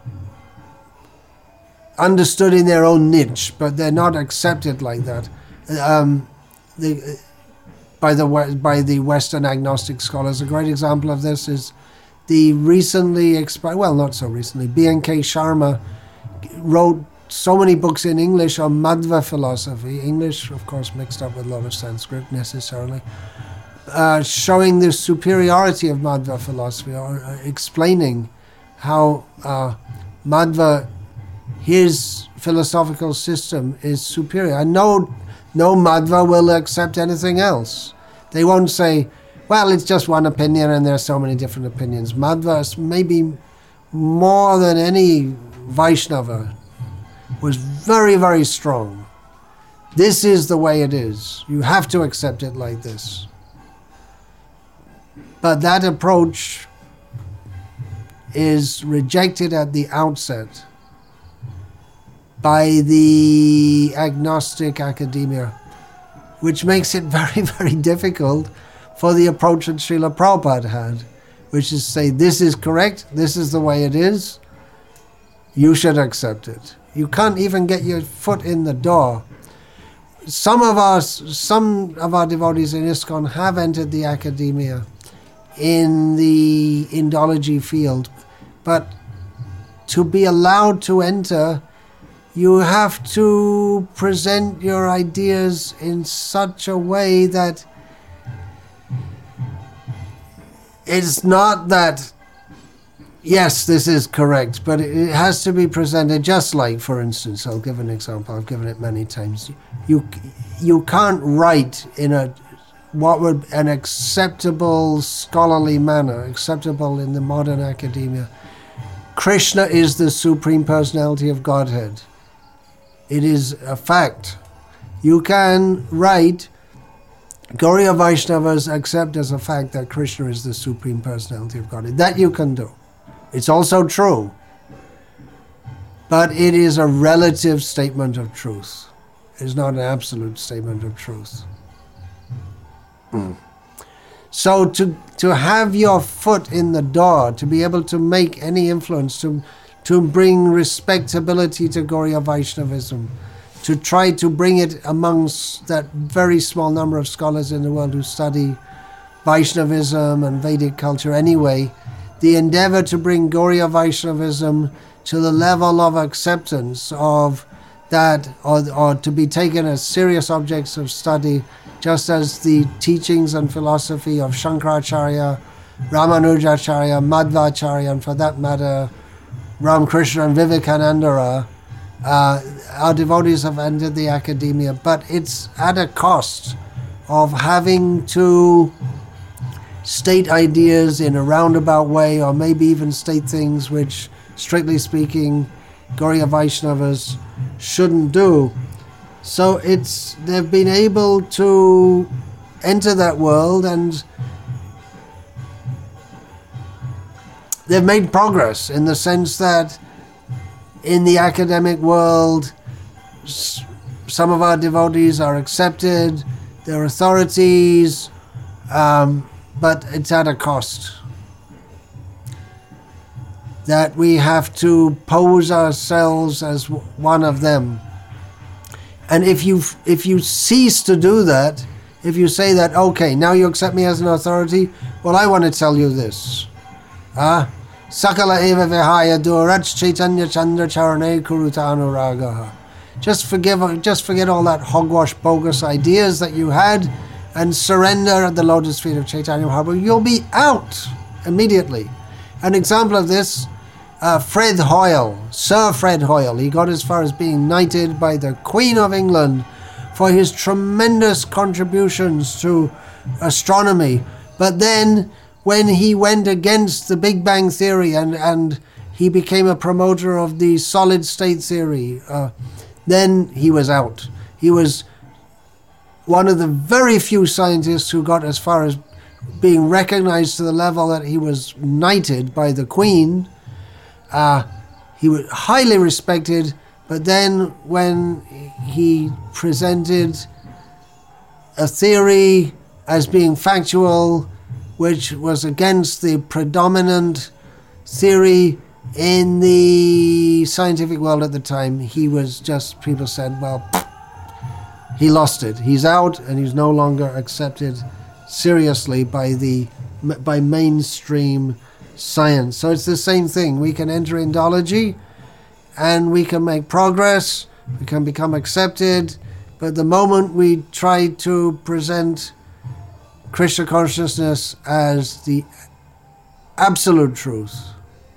understood in their own niche, but they're not accepted like that. Um, the, by the by the Western agnostic scholars. A great example of this is the recently expi- well, not so recently, B N K Sharma wrote so many books in English on Madhva philosophy, English, of course, mixed up with a lot of Sanskrit necessarily, uh, showing the superiority of Madhva philosophy, or uh, explaining how uh, Madhva, his philosophical system, is superior. And no, no Madhva will accept anything else. They won't say, well, it's just one opinion and there are so many different opinions. Madhva is maybe more than any Vaishnava was very, very strong. This is the way it is. You have to accept it like this. But that approach is rejected at the outset by the agnostic academia, which makes it very, very difficult for the approach that Srila Prabhupada had, which is to say, this is correct, this is the way it is, you should accept it. You can't even get your foot in the door. Some of us, some of our devotees in ISKCON have entered the academia in the Indology field, but to be allowed to enter, you have to present your ideas in such a way that it's not that, yes, this is correct, but it has to be presented just like, for instance, I'll give an example, I've given it many times. You you can't write in a what would an acceptable scholarly manner, acceptable in the modern academia. Krishna is the Supreme Personality of Godhead. It is a fact. You can write, Gauriya Vaishnavas accept as a fact that Krishna is the Supreme Personality of Godhead. That you can do. It's also true. But it is a relative statement of truth. It's not an absolute statement of truth. Mm. So to to have your foot in the door, to be able to make any influence, to to bring respectability to Gauriya Vaishnavism, to try to bring it amongst that very small number of scholars in the world who study Vaishnavism and Vedic culture anyway, the endeavor to bring Gauriya Vaishnavism to the level of acceptance of that, or, or to be taken as serious objects of study, just as the teachings and philosophy of Shankaracharya, Ramanujacharya, Madhvacharya, and for that matter, Ramakrishna and Vivekananda are. Uh, our devotees have entered the academia, but it's at a cost of having to state ideas in a roundabout way, or maybe even state things which, strictly speaking, Gauriya Vaishnavas shouldn't do. So it's they've been able to enter that world, and they've made progress in the sense that in the academic world, some of our devotees are accepted, they're authorities, um, but it's at a cost. That we have to pose ourselves as one of them. And if you if you cease to do that, if you say that, okay, now you accept me as an authority, well, I want to tell you this. Ah, Sakala eva vihaya duraj chaitanya chandra charane kuruta anuragaha. Just forgive, just forget all that hogwash, bogus ideas that you had, and surrender at the lotus feet of Chaitanya Mahaprabhu. You'll be out immediately. An example of this, uh, Fred Hoyle, Sir Fred Hoyle. He got as far as being knighted by the Queen of England for his tremendous contributions to astronomy. But then, when he went against the Big Bang Theory and, and he became a promoter of the solid state theory, uh, then he was out. He was one of the very few scientists who got as far as being recognized to the level that he was knighted by the Queen. Uh, he was highly respected, but then when he presented a theory as being factual, which was against the predominant theory in the scientific world at the time, he was just, people said, well, he lost it. He's out, and he's no longer accepted seriously by the by mainstream science. So it's the same thing. We can enter Indology, and we can make progress, we can become accepted, but the moment we try to present Krishna consciousness as the absolute truth,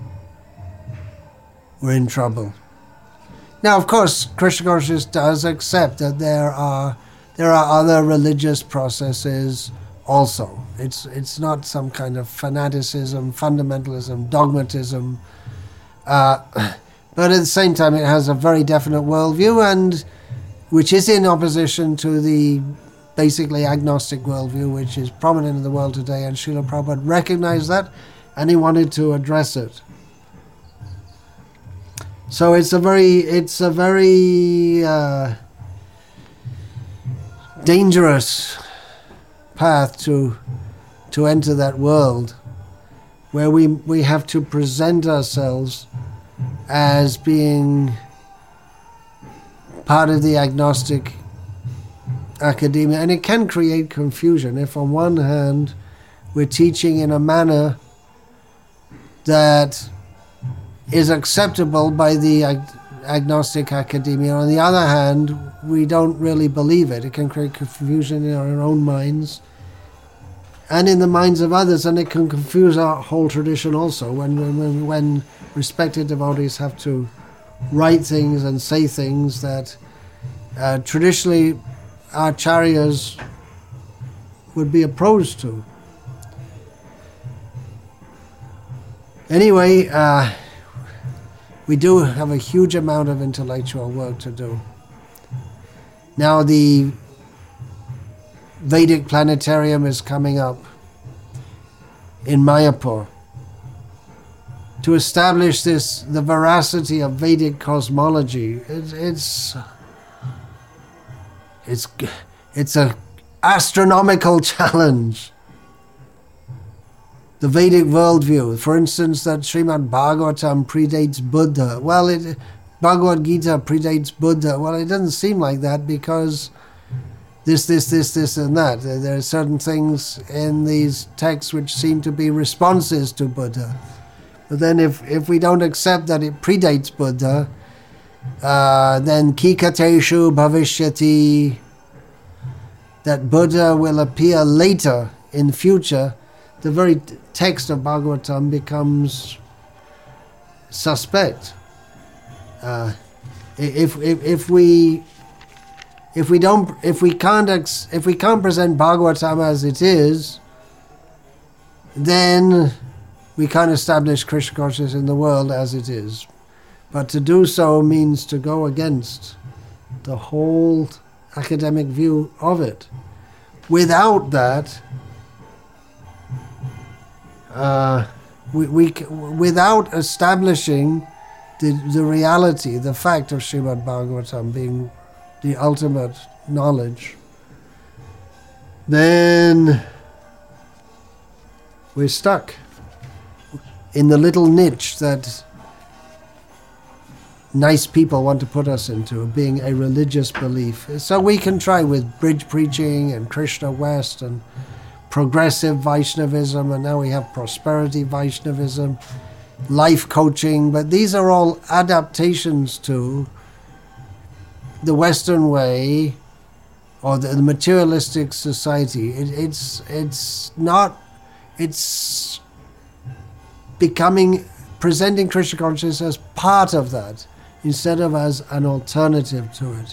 we're in trouble. Now, of course, Krishna consciousness does accept that there are there are other religious processes also. It's it's not some kind of fanaticism, fundamentalism, dogmatism, uh, but at the same time, it has a very definite worldview, and which is in opposition to the basically agnostic worldview, which is prominent in the world today. And Srila Prabhupada recognized that, and he wanted to address it. So it's a very, it's a very uh, dangerous path to to enter that world, where we we have to present ourselves as being part of the agnostic academia, and it can create confusion if, on one hand, we're teaching in a manner that is acceptable by the ag- agnostic academia. On the other hand, we don't really believe it. It can create confusion in our own minds and in the minds of others, and it can confuse our whole tradition also when when, when respected devotees have to write things and say things that uh, traditionally acharyas would be opposed to. Anyway, uh, we do have a huge amount of intellectual work to do. Now the Vedic Planetarium is coming up in Mayapur to establish this, the veracity of Vedic cosmology. It, it's it's it's a astronomical challenge. The Vedic worldview, for instance, that Srimad Bhagavatam predates Buddha. Well, it, Bhagavad Gita predates Buddha. Well, it doesn't seem like that, because this, this, this, this, and that. There are certain things in these texts which seem to be responses to Buddha. But then if, if we don't accept that it predates Buddha, uh, then Kikateshu Bhavishyati, that Buddha will appear later in future, the very text of Bhagavatam becomes suspect. Uh, if, if if we if we don't if we can't ex, if we can't present Bhagavatam as it is, then we can't establish Krishna consciousness in the world as it is. But to do so means to go against the whole academic view of it. Without that, uh, we, we without establishing the, the reality, the fact of Srimad Bhagavatam being the ultimate knowledge, then we're stuck in the little niche that nice people want to put us into, being a religious belief. So we can try with bridge preaching and Krishna West and progressive Vaishnavism, and now we have prosperity Vaishnavism, life coaching, but these are all adaptations to the Western way or the, the materialistic society. It, it's it's not, it's becoming, presenting Krishna consciousness as part of that instead of as an alternative to it.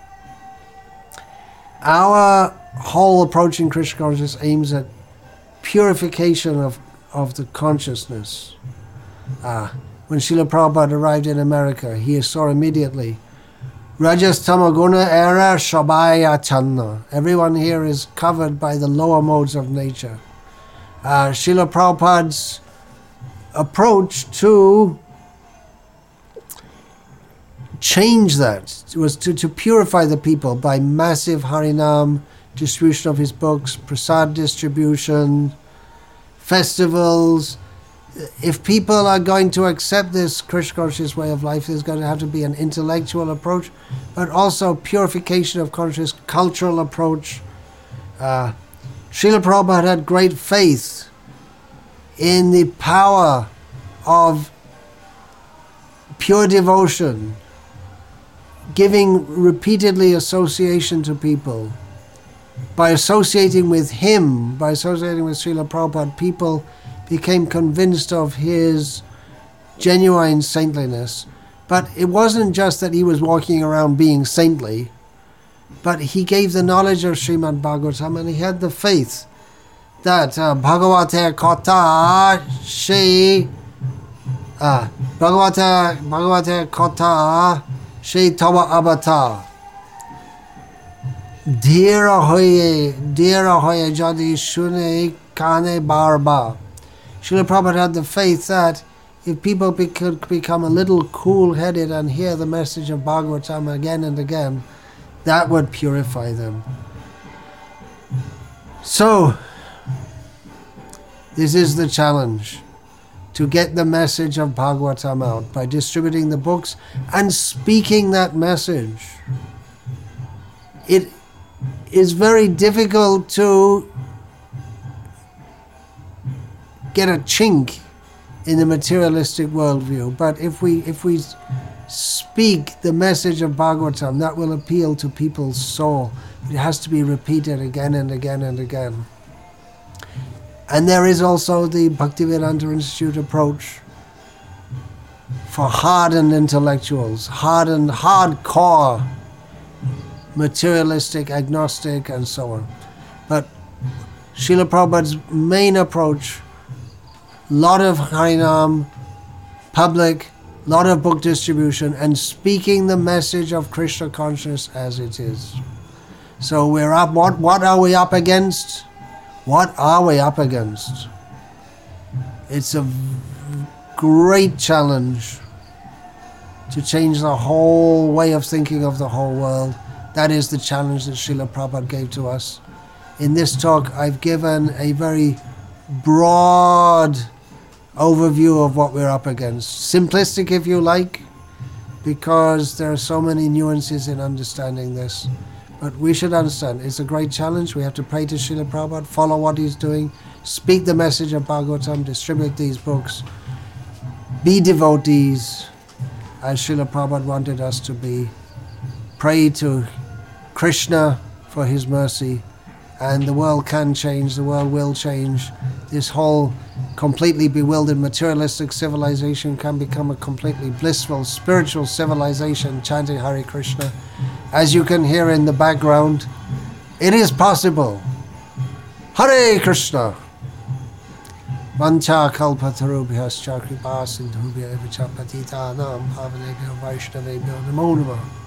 Our whole approach in Krishna consciousness aims at purification of, of the consciousness. Ah, when Srila Prabhupada arrived in America, he saw immediately, Rajas Tamaguna era Shabaya Channa. Everyone here is covered by the lower modes of nature. Uh, Srila Prabhupada's approach to change that was to, to purify the people by massive Harinam distribution of his books, prasad distribution, festivals. If people are going to accept this Krishna conscious way of life, there's going to have to be an intellectual approach, but also purification of conscious, cultural approach. Uh, Srila Prabhupada had great faith in the power of pure devotion, giving repeatedly association to people. By associating with him, by associating with Srila Prabhupada, people became convinced of his genuine saintliness. But it wasn't just that he was walking around being saintly, but he gave the knowledge of Srimad Bhagavatam, and he had the faith that uh, Bhagavate Kata Shri uh, Bhagavate Bhagavate Kata Shri Tava Abata Dhira hoye Dhira hoye Jadi Shune Kane Barba. Srila Prabhupada had the faith that if people be, could become a little cool-headed and hear the message of Bhagavatam again and again, that would purify them. So, this is the challenge, to get the message of Bhagavatam out by distributing the books and speaking that message. It is very difficult to get a chink in the materialistic worldview, but if we if we speak the message of Bhagavatam, that will appeal to people's soul. It has to be repeated again and again and again. And there is also the Bhaktivedanta Institute approach for hardened intellectuals, hardened, hardcore, materialistic, agnostic, and so on. But Srila Prabhupada's main approach, lot of Harinam, public, lot of book distribution, and speaking the message of Krishna consciousness as it is. So we're up, what, what are we up against? What are we up against? It's a v- great challenge to change the whole way of thinking of the whole world. That is the challenge that Srila Prabhupada gave to us. In this talk, I've given a very broad overview of what we're up against. Simplistic, if you like, because there are so many nuances in understanding this. But we should understand, it's a great challenge. We have to pray to Srila Prabhupada, follow what he's doing, speak the message of Bhagavatam, distribute these books, be devotees, as Srila Prabhupada wanted us to be. Pray to Krishna for his mercy, and the world can change, the world will change. This whole completely bewildered materialistic civilization can become a completely blissful spiritual civilization, chanting Hare Krishna. As you can hear in the background, it is possible. Hare Krishna! Vancha kalpatarubhyascha kripa sindhubhya evacha patitanam bhavanebhyo vaishnavebhyo namo namah.